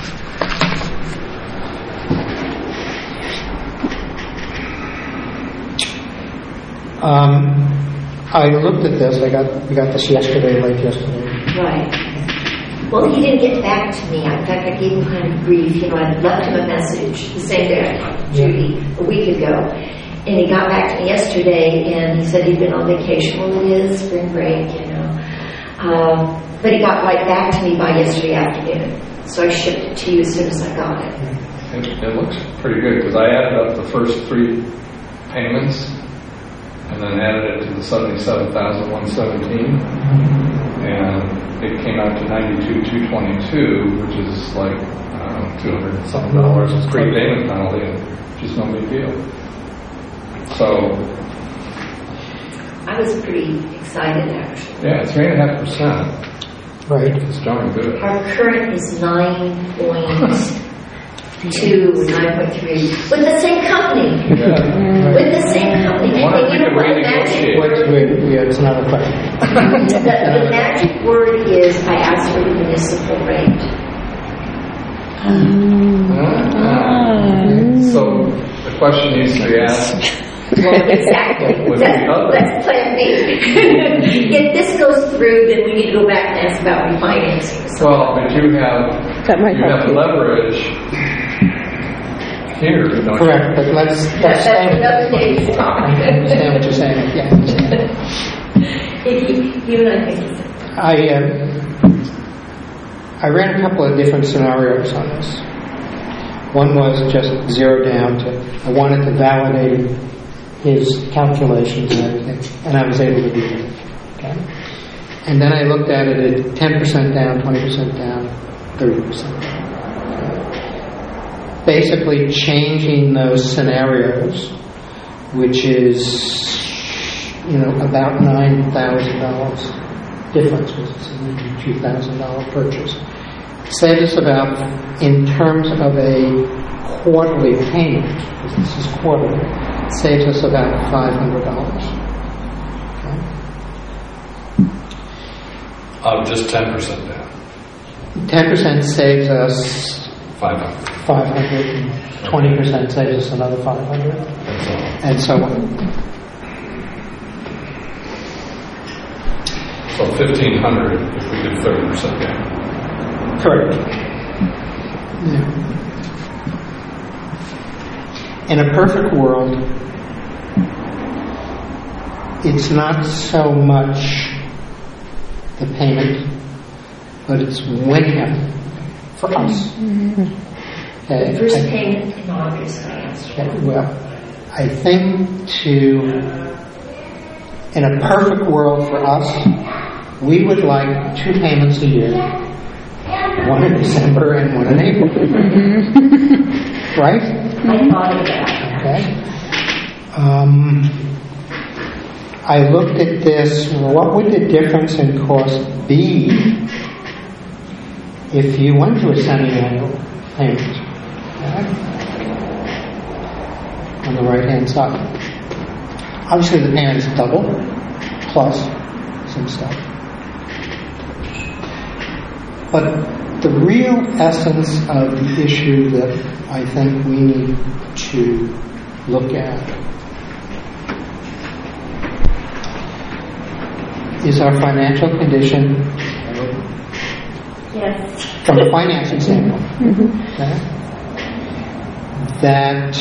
I looked at this. We got this yesterday, late yesterday. Right. Well, he didn't get back to me. In fact, I gave him kind of grief. You know, I left him a message the same day I talked to Judy a week ago. And he got back to me yesterday, and he said he'd been on vacation. Well, it is spring break, you know. But he got right back to me by yesterday afternoon. So I shipped it to you as soon as I got it. It looks pretty good because I added up the first 3 payments and then added it to the $77,117, and it came out to $92,222, which is like $200-something. It's prepayment penalty, and just no big deal. So I was pretty excited, actually. yeah, 3.5%. Right. It's darn good. Our current is 9.2, 9.3, with the same company. Yeah. With the same company. I wonder if And we you know could what the magic renegotiate. It's another question. the magic word is I asked for the municipal rate. So the question needs to be asked. Well, exactly. With the other. That's plan B. If this goes through, then we need to go back and ask about refinancing. So Well, but you have leverage here, don't you? Correct, but let's that's stay with another that. day's talk. I understand what you're saying. Yeah, I understand. You and I think it's I ran a couple of different scenarios on this. One was just zero down to, I wanted to validate his calculations and everything, and I was able to do that. Okay? And then I looked at it at 10% down, 20% down, 30% down. Okay? Basically changing those scenarios, which is, about $9,000 difference, which is a $2,000 purchase. Saved us about, in terms of a quarterly payment, because this is quarterly, saves us about $500. Okay? Just 10% down. 10% saves us 500. 500, and 20% saves us another 500, and so on. So 1,500 if we did 30% down. Correct. Yeah. In a perfect world, it's not so much the payment, but it's when you have it for us. Okay. The first payment in August, I asked. Okay, well, I think in a perfect world for us, we would like 2 payments a year, one in December and one in April. Right? I thought of that. Okay. I looked at this. What would the difference in cost be if you went to a semi-annual payment? Okay. On the right-hand side. Obviously, the payment is double, plus some stuff. But the real essence of the issue that I think we need to look at is our financial condition. Yes. From a financing standpoint. Okay? That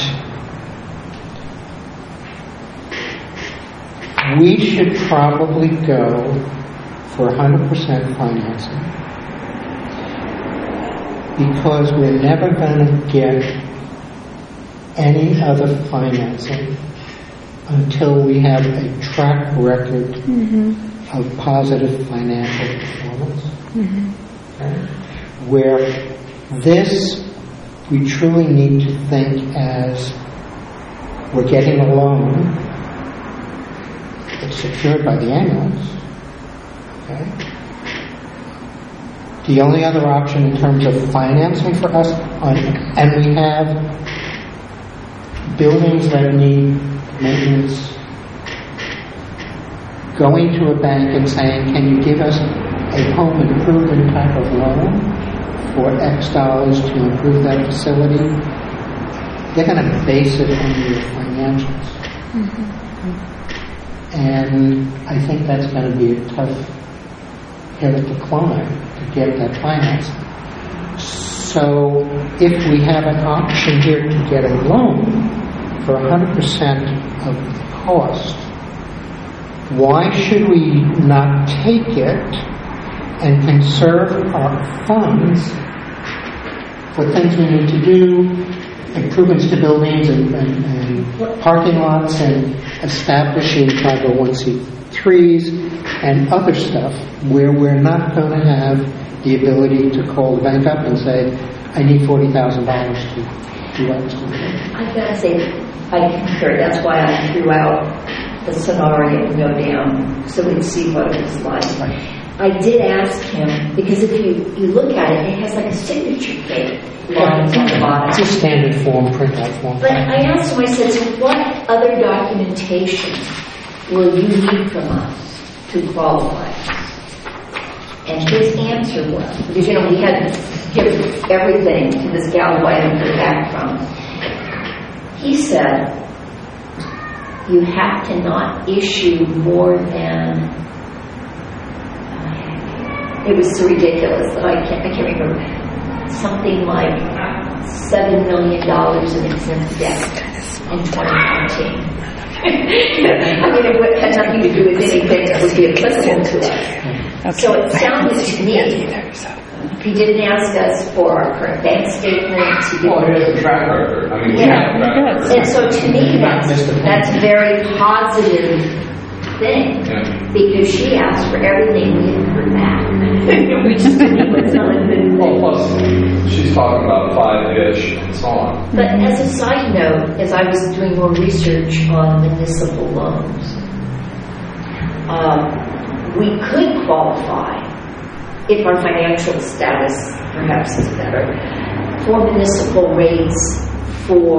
we should probably go for 100% financing, because we're never going to get any other financing until we have a track record of positive financial performance. Okay? Where this, we truly need to think as we're getting a loan that's secured by the ambulance. Okay? The only other option in terms of financing for us, and we have buildings that need maintenance, going to a bank and saying, can you give us a home improvement type of loan for X dollars to improve that facility? They're going to base it on your financials. And I think that's going to be a tough hill to climb to get that finance. So if we have an option here to get a loan for 100% of the cost, why should we not take it and conserve our funds for things we need to do, improvements to buildings and parking lots, and establishing 501c3s and other stuff where we're not going to have the ability to call the bank up and say, I need $40,000 to do X. I've got to say, I concur. That's why I threw out the scenario to go down so we'd see what it was like. I did ask him, because if you look at it, it has like a signature page lines on the bottom. It's a standard form, printout form. But I asked him, I said, so what other documentation will you need from us to qualify? And his answer was, because, we had to give everything to this gal who I hadn't heard back from. He said, you have to not issue more than, it was so ridiculous that I can't remember, something like $7 million in exempt debt in 2019. I mean, it had nothing to do with anything that would be applicable to us. Okay. So it sounded to me, he didn't ask us for our current bank statements. He didn't. Here's the track record. I mean, we have a track record. And so to me, that's a very positive thing, because she asked for everything we had heard back. We just didn't was not good. Well, plus, she's talking about 5-ish and so on. But as a side note, as I was doing more research on municipal loans, we could qualify, if our financial status perhaps is better, for municipal rates for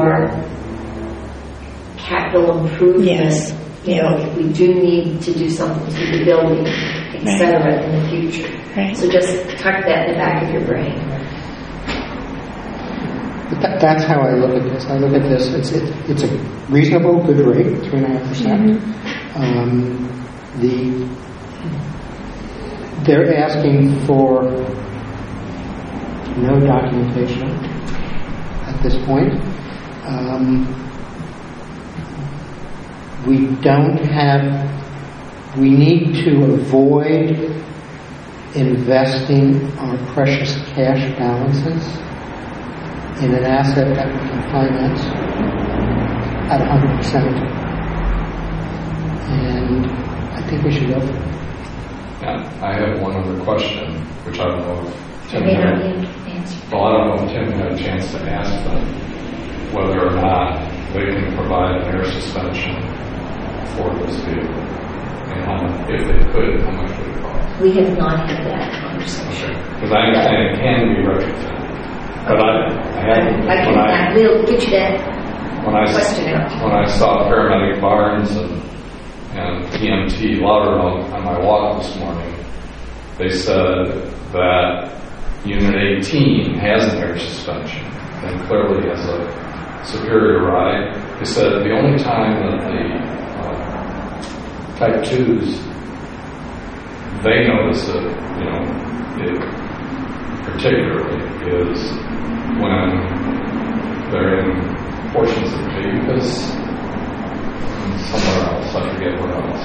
capital improvement. Yes. If we do need to do something to the building, etc. in the future. Right. So just tuck that in the back of your brain. But that's how I look at this. I look at this, it's a reasonable, good rate, 3.5%. They're asking for no documentation at this point. We need to avoid investing our precious cash balances in an asset that we can finance at 100%. And I think we should go for it. Yeah, I have one other question, which I don't know if Tim may not had. need to answer. Well, I don't know if Tim had a chance to ask them whether or not they can provide an air suspension for this vehicle. And how much, if they could, how much would it cost? We have not had that conversation. Because I understand it can be retrofitted. But We'll get you that question out. when I saw paramedic Barnes and EMT Loudermilk on my walk this morning, they said that Unit 18 has an air suspension and clearly has a superior ride. They said the only time that the Type 2s, they notice it particularly is when they're in portions of Cayucas somewhere else, I forget where else.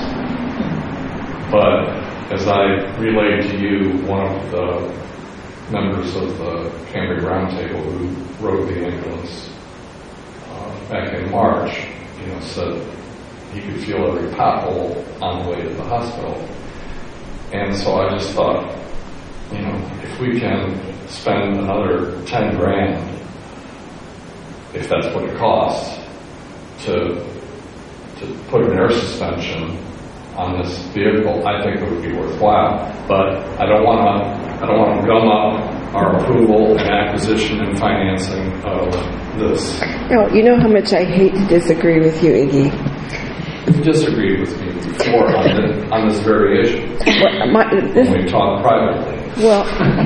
But as I relayed to you, one of the members of the Cambridge Roundtable who rode the ambulance back in March, said he could feel every pothole on the way to the hospital. And so I just thought, if we can spend another $10,000, if that's what it costs, to put an air suspension on this vehicle, I think it would be worthwhile. But I don't want to gum up our approval and acquisition and financing of this. You know how much I hate to disagree with you, Iggy. You've disagreed with me before on this very issue. When we talk privately. Well,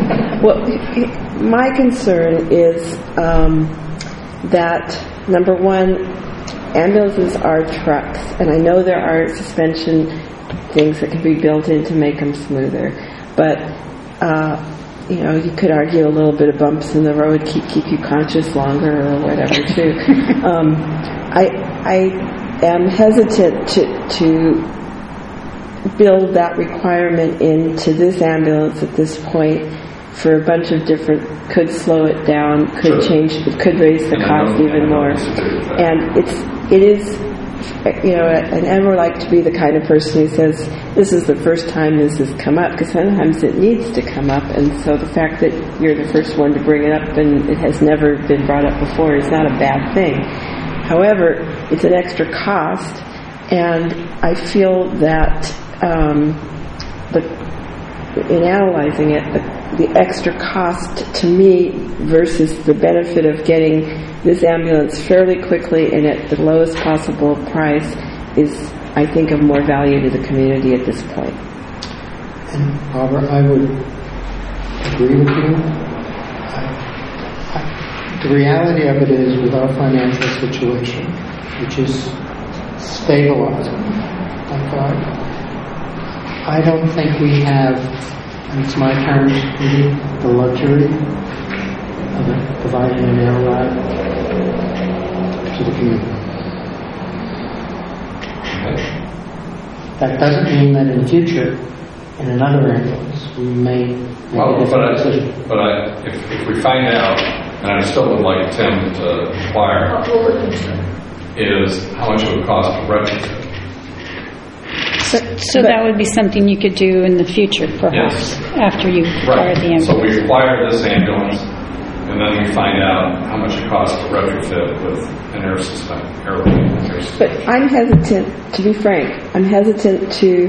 my concern is that, number one, ambulances are trucks, and I know there are suspension things that can be built in to make them smoother, but you could argue a little bit of bumps in the road keep you conscious longer or whatever too. I am hesitant to build that requirement into this ambulance at this point for a bunch of different, could slow it down, could change, it could raise the cost even more. And it is, and I would like to be the kind of person who says, this is the first time this has come up, because sometimes it needs to come up, and so the fact that you're the first one to bring it up and it has never been brought up before is not a bad thing. However, it's an extra cost, and I feel that in analyzing it, the extra cost to me versus the benefit of getting this ambulance fairly quickly and at the lowest possible price is, I think, of more value to the community at this point. And Barbara, I would agree with you. The reality of it is, with our financial situation, which is stabilizing, thank God, I don't think we have, and it's my term, the luxury of providing an air ride to the community. That doesn't mean that in the future, in another ambulance, we may make a different decision. But if we find out, and I still would like Tim to inquire, is how much it would cost to retrofit. So that would be something you could do in the future, perhaps, after you acquire the ambulance. So we acquire this ambulance, and then we find out how much it costs to retrofit with an air suspension. But I'm hesitant, to be frank, I'm hesitant to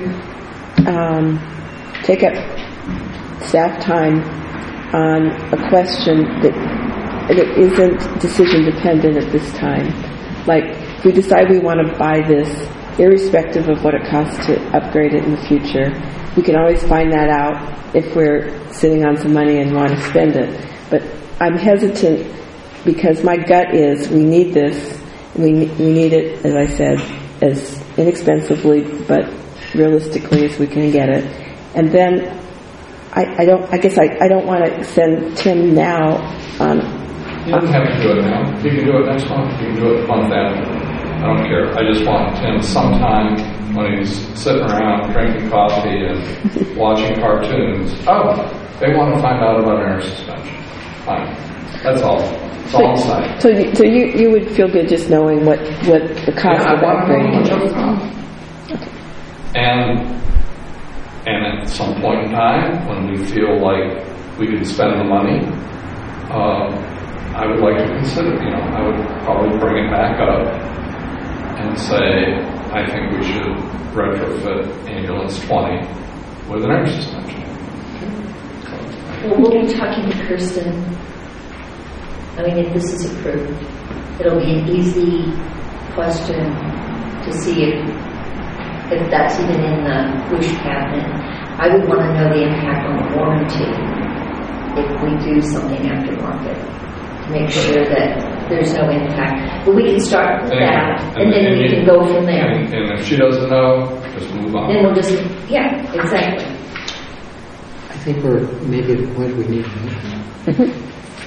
take up staff time on a question that isn't decision dependent at this time. Like, if we decide we want to buy this irrespective of what it costs to upgrade it in the future. We can always find that out if we're sitting on some money and want to spend it. But I'm hesitant because my gut is we need this. We need it, as I said, as inexpensively but realistically as we can get it. And then I don't want to send Tim now on. You don't have to do it now. You can do it next month. You can do it the month after. I don't care. I just want Tim sometime when he's sitting around drinking coffee and watching cartoons. Oh, they want to find out about air suspension. Fine. That's all. That's all I'm saying. So you would feel good just knowing what the cost of upgrading is. Okay. And at some point in time, when we feel like we can spend the money, I would like to consider, I would probably bring it back up and say, I think we should retrofit ambulance 20 with an air suspension. Well, we'll be talking to Kirsten. I mean, if this is approved, it'll be an easy question to see if that's even in the wish cabinet. I would want to know the impact on the warranty if we do something aftermarket. Make sure that there's no impact. But we can start with that, and then we can go from there. And if she doesn't know, just move on. Then we'll just, exactly. I think we're maybe at the point we need to.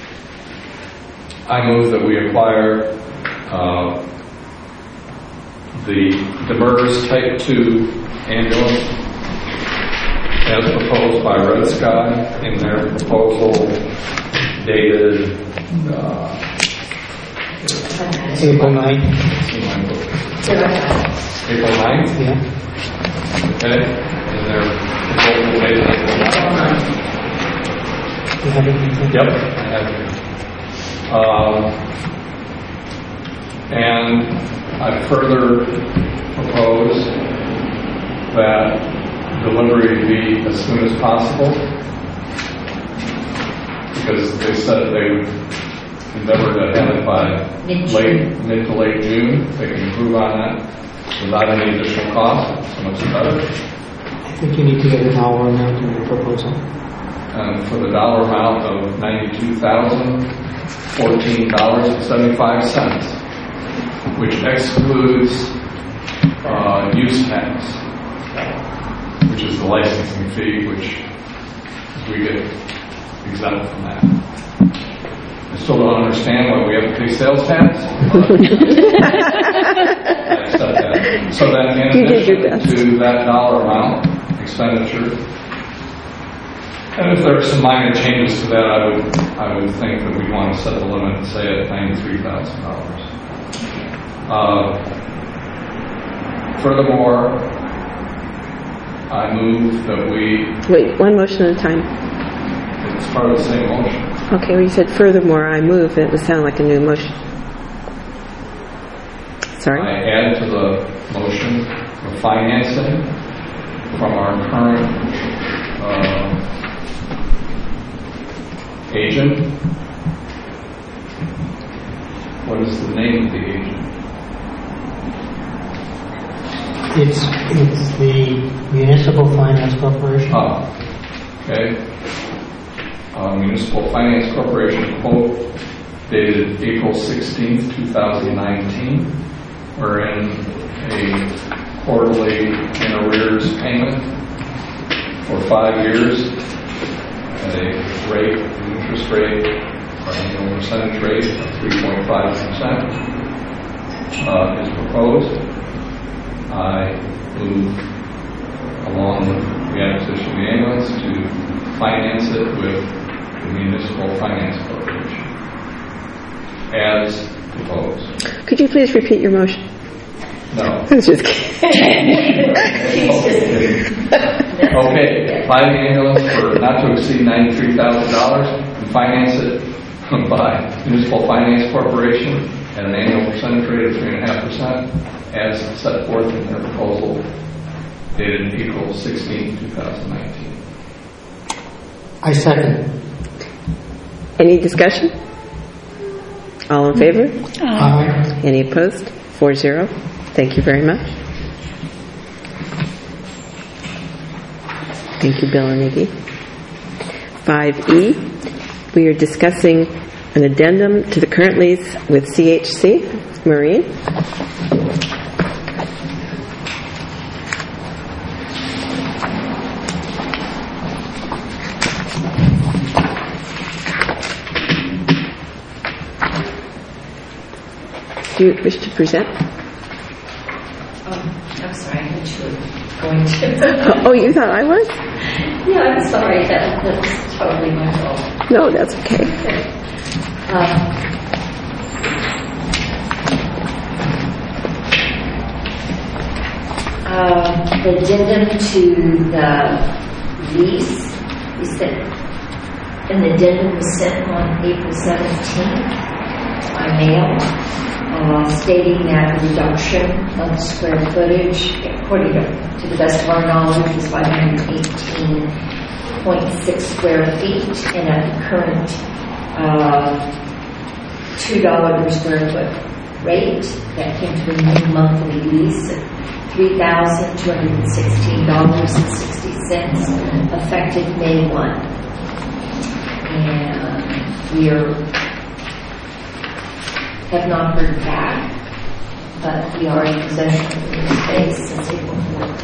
I move that we acquire the Demers Type 2 ambulance as proposed by Red Sky in their proposal dated April 9th. April 9th? Yeah. Okay. And their proposal dated April 9th. You have it? Yep. I have it here. And I further propose that delivery be as soon as possible, because they said they would endeavor to have it by mid to late June. They can improve on that without any additional cost. So much better. I think you need to get a dollar amount in your proposal. And for the dollar amount of $92,014.75, which excludes use tax, which is the licensing fee, which we get exempt from that. I still don't understand why we have to pay sales tax. I accept that. So that in addition to that dollar amount expenditure, and if there are some minor changes to that, I would think that we'd want to set the limit and say at $93,000. Furthermore, I move that we... Wait, one motion at a time. It's part of the same motion. Okay, when you said furthermore, I move, it would sound like a new motion. Sorry? I add to the motion the financing from our current agent. What is the name of the agent? It's the Municipal Finance Corporation. Okay. Municipal Finance Corporation quote dated April 16th, 2019. We're in a quarterly in arrears payment for 5 years at a rate, an interest rate, or annual percentage rate of 3.5% is proposed. I move, along with the acquisition of the ambulance, to finance it with the Municipal Finance Corporation as proposed. Could you please repeat your motion? No. I was just kidding. Okay, buy the ambulance for not to exceed $93,000 and finance it by Municipal Finance Corporation at an annual percentage rate of 3.5%. as set forth in their proposal dated April 16, 2019. I second. Any discussion? All in favor? Aye. Any opposed? 4-0. Thank you very much. Thank you, Bill and Iggy. 5E, we are discussing an addendum to the current lease with CHC. Maureen? Do you wish to present? I'm sorry, I thought you were going to. Oh, you thought I was? Yeah, I'm sorry. That's totally my fault. No, that's okay. The addendum to the lease, we sent, an addendum was sent on April 17th by mail, stating that reduction of square footage, according to the best of our knowledge, is 518.6 square feet, and at the current $2 per square foot rate, that came to a new monthly lease of $3,216.60, effective May 1. And we have not heard back, but we are in possession of the space since April 4th.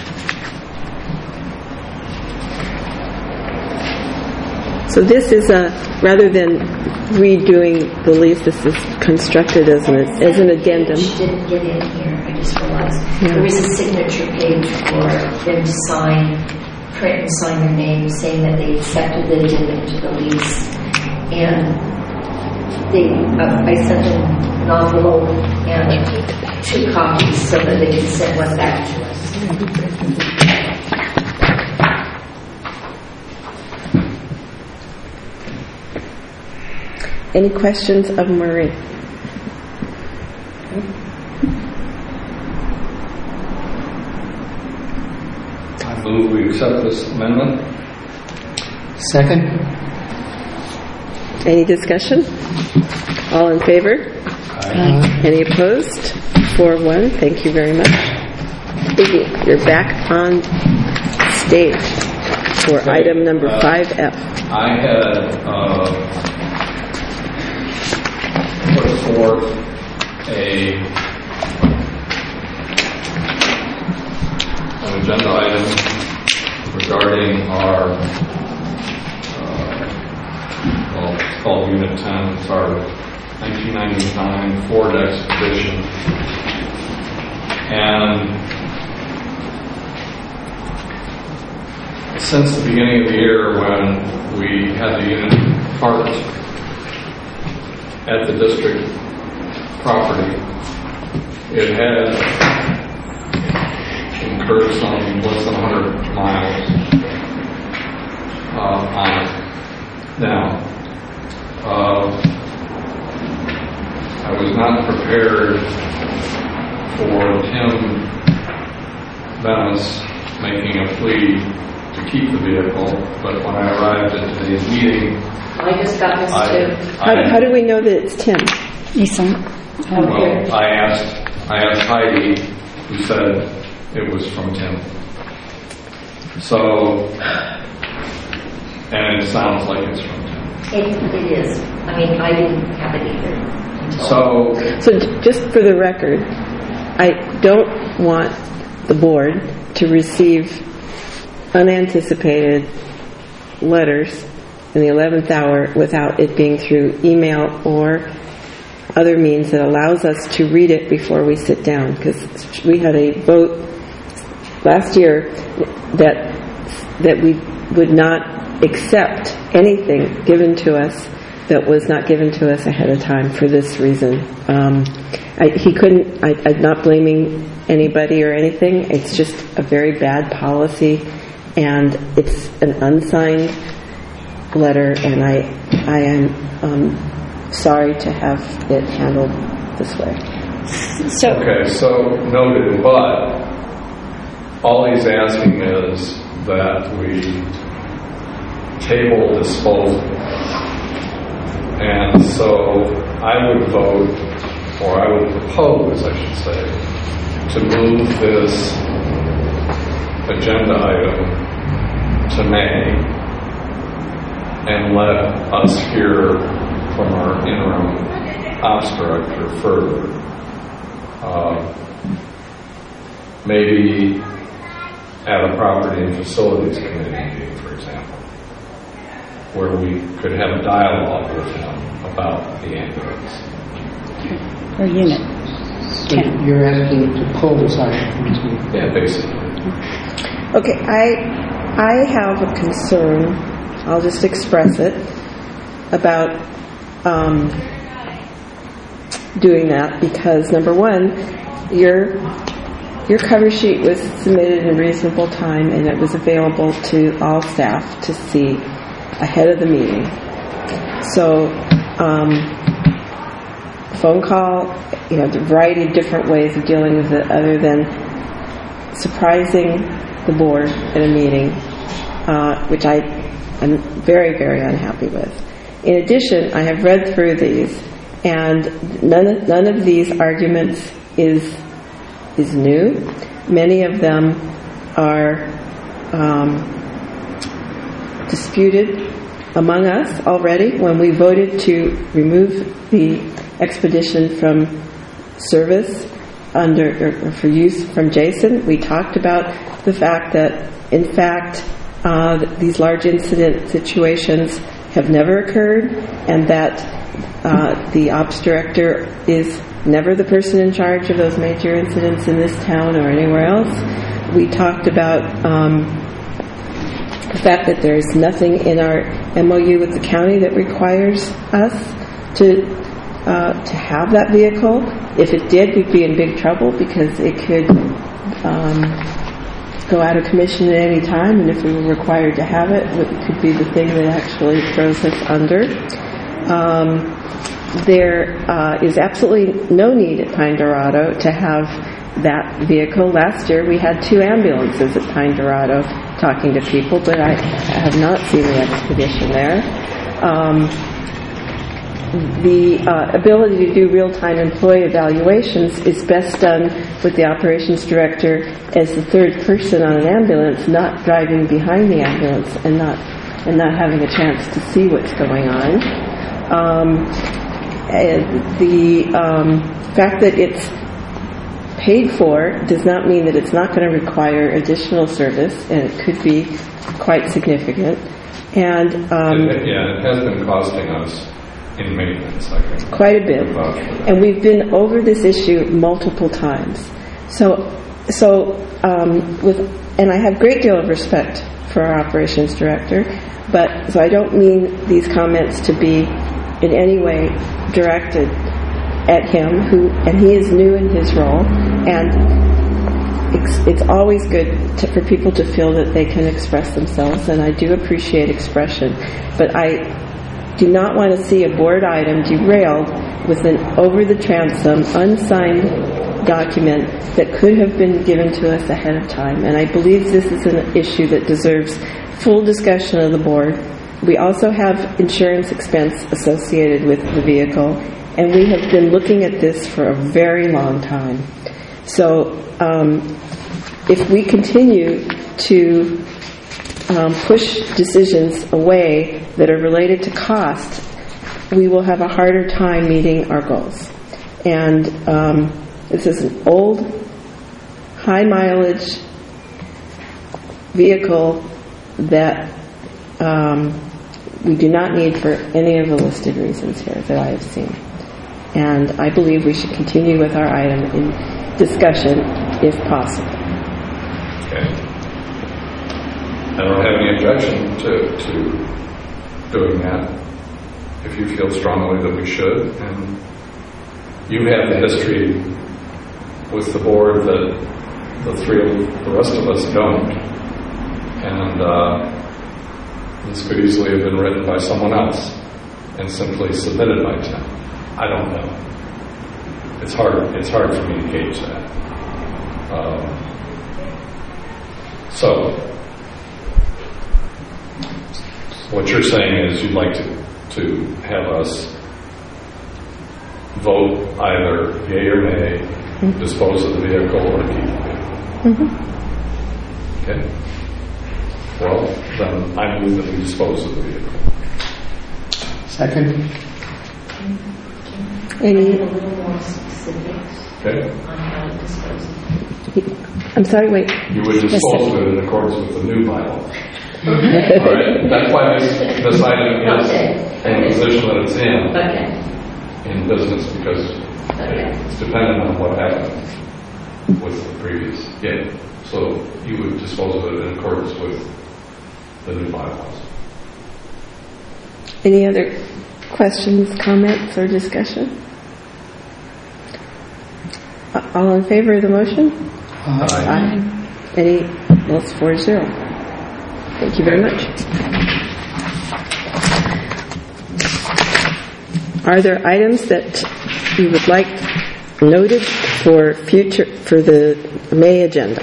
So this is rather than redoing the lease, this is constructed as an addendum. She didn't get in here, I just realized. Yeah. There is a signature page for them to sign, print and sign their name, saying that they accepted the addendum to the lease. And I sent them an envelope and 2 copies so that they can send one back to us. Any questions of Marie? I move we accept this amendment. Second? Any discussion? All in favor? Aye. Any opposed? 4-1. Thank you very much. Iggy, you're back on stage for item number 5F. I had put forth an agenda item regarding our it's called Unit 10. It's our 1999 Ford Expedition. And since the beginning of the year, when we had the unit parked at the district property, it had incurred some less than 100 miles on it. Now, I was not prepared for Tim Venice making a plea to keep the vehicle, but when I arrived at today's meeting, I just got this too. How do we know that it's Tim? Eason. Well, I asked Heidi, who said it was from Tim. So, and it sounds like it's from Tim. It is. I mean, I didn't have it either. So just for the record, I don't want the board to receive unanticipated letters in the 11th hour without it being through email or other means that allows us to read it before we sit down, because we had a vote last year that we would not accept anything given to us that was not given to us ahead of time for this reason. I'm not blaming anybody or anything. It's just a very bad policy, and it's an unsigned letter, and I am sorry to have it handled this way. Okay, so noted, but all he's asking is that we table disposal. And so I would vote, or I would propose, I should say, to move this agenda item to May and let us hear from our interim ops director further. Maybe at a property and facilities committee meeting, for example, where we could have a dialogue with him about the ambulance. Or unit. So you're asking to pull this item from this Yeah, basically. Okay, I have a concern, I'll just express it, about doing that because, number one, your cover sheet was submitted in reasonable time and it was available to all staff to see ahead of the meeting. So, phone call, the variety of different ways of dealing with it other than surprising the board at a meeting, which I am very, very unhappy with. In addition, I have read through these, and none of these arguments is new. Many of them are disputed among us already. When we voted to remove the expedition from service or for use from Jason, we talked about the fact that, in fact, these large incident situations have never occurred, and that the ops director is never the person in charge of those major incidents in this town or anywhere else. We talked about the fact that there is nothing in our MOU with the county that requires us to have that vehicle. If it did, we'd be in big trouble because it could go out of commission at any time, and if we were required to have it, it could be the thing that actually throws us under. There is absolutely no need at Pine Dorado to have that vehicle. Last year we had 2 ambulances at Pine Dorado talking to people, but I have not seen the expedition there. The ability to do real-time employee evaluations is best done with the operations director as the third person on an ambulance, not driving behind the ambulance and not having a chance to see what's going on. The fact that it's paid for does not mean that it's not going to require additional service, and it could be quite significant. And it has been costing us in maintenance, I think. Quite a bit. And we've been over this issue multiple times. And I have a great deal of respect for our operations director, but so I don't mean these comments to be in any way directed at him, and he is new in his role, and it's always good for people to feel that they can express themselves, and I do appreciate expression, but I do not want to see a board item derailed with an over-the-transom, unsigned document that could have been given to us ahead of time. And I believe this is an issue that deserves full discussion of the board. We also have insurance expense associated with the vehicle, and we have been looking at this for a very long time. So if we continue to push decisions away that are related to cost, we will have a harder time meeting our goals. And this is an old, high-mileage vehicle that we do not need for any of the listed reasons here that I have seen. And I believe we should continue with our item in discussion if possible. Okay. I don't have any objection to doing that if you feel strongly that we should. And you have the history with the board that the rest of us don't. And this could easily have been written by someone else and simply submitted by Tim. I don't know. It's hard for me to gauge that. So what you're saying is you'd like to have us vote either yea or nay, dispose of the vehicle or keep the vehicle. Okay. Well, then I move that we dispose of the vehicle. Second? Any? A little more specifics Okay? on how to dispose of it. I'm sorry, wait. You would dispose of it in accordance with the new bylaw. All right? That's why this item is in the position that it's in. Okay. In business, because it's dependent on what happened with the previous gift. So you would dispose of it in accordance with the new bylaws. Any other questions, comments, or discussion? All in favor of the motion? Aye. Any? That's 4-0. Thank you very much. Are there items that you would like noted for the May agenda?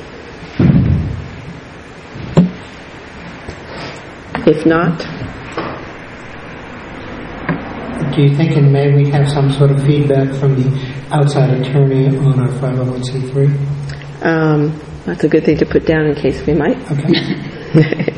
If not, Do you think in May we have some sort of feedback from the outside attorney on our 501c3? that's a good thing to put down in case we might. Okay.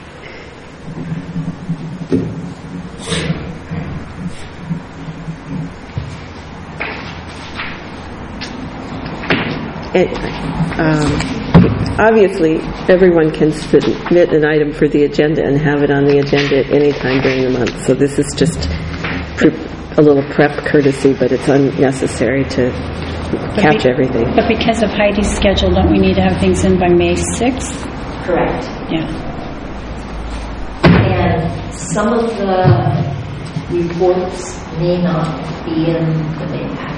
Obviously, everyone can submit an item for the agenda and have it on the agenda at any time during the month. So this is just a little prep courtesy, but it's unnecessary to catch everything. But because of Heidi's schedule, don't we need to have things in by May 6th? Correct. Yeah. And some of the reports may not be in the May packet.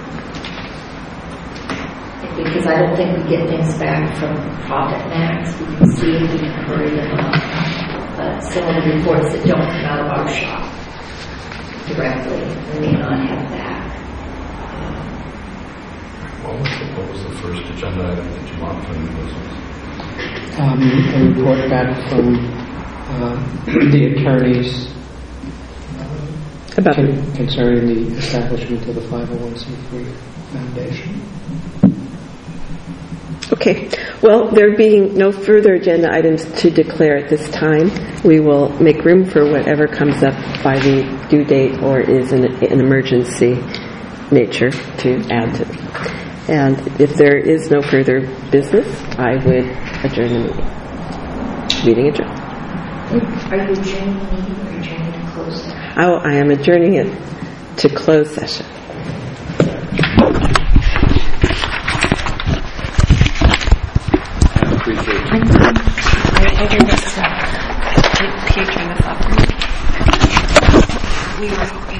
Because I don't think we get things back from Profit Max. We can see if we can hurry them up. But some of the reports that don't come out of our shop directly, we may not have that. What was the first agenda item that you want from the business? A report back from the attorneys About concerning the establishment of the 501c3 foundation. Okay. Well, there being no further agenda items to declare at this time, we will make room for whatever comes up by the due date or is an emergency nature to add to. And if there is no further business, I would adjourn the meeting. Meeting adjourned. Are you adjourning the meeting or adjourning to close session? I am adjourning it to close session. I do this. Can you turn this off for me? We were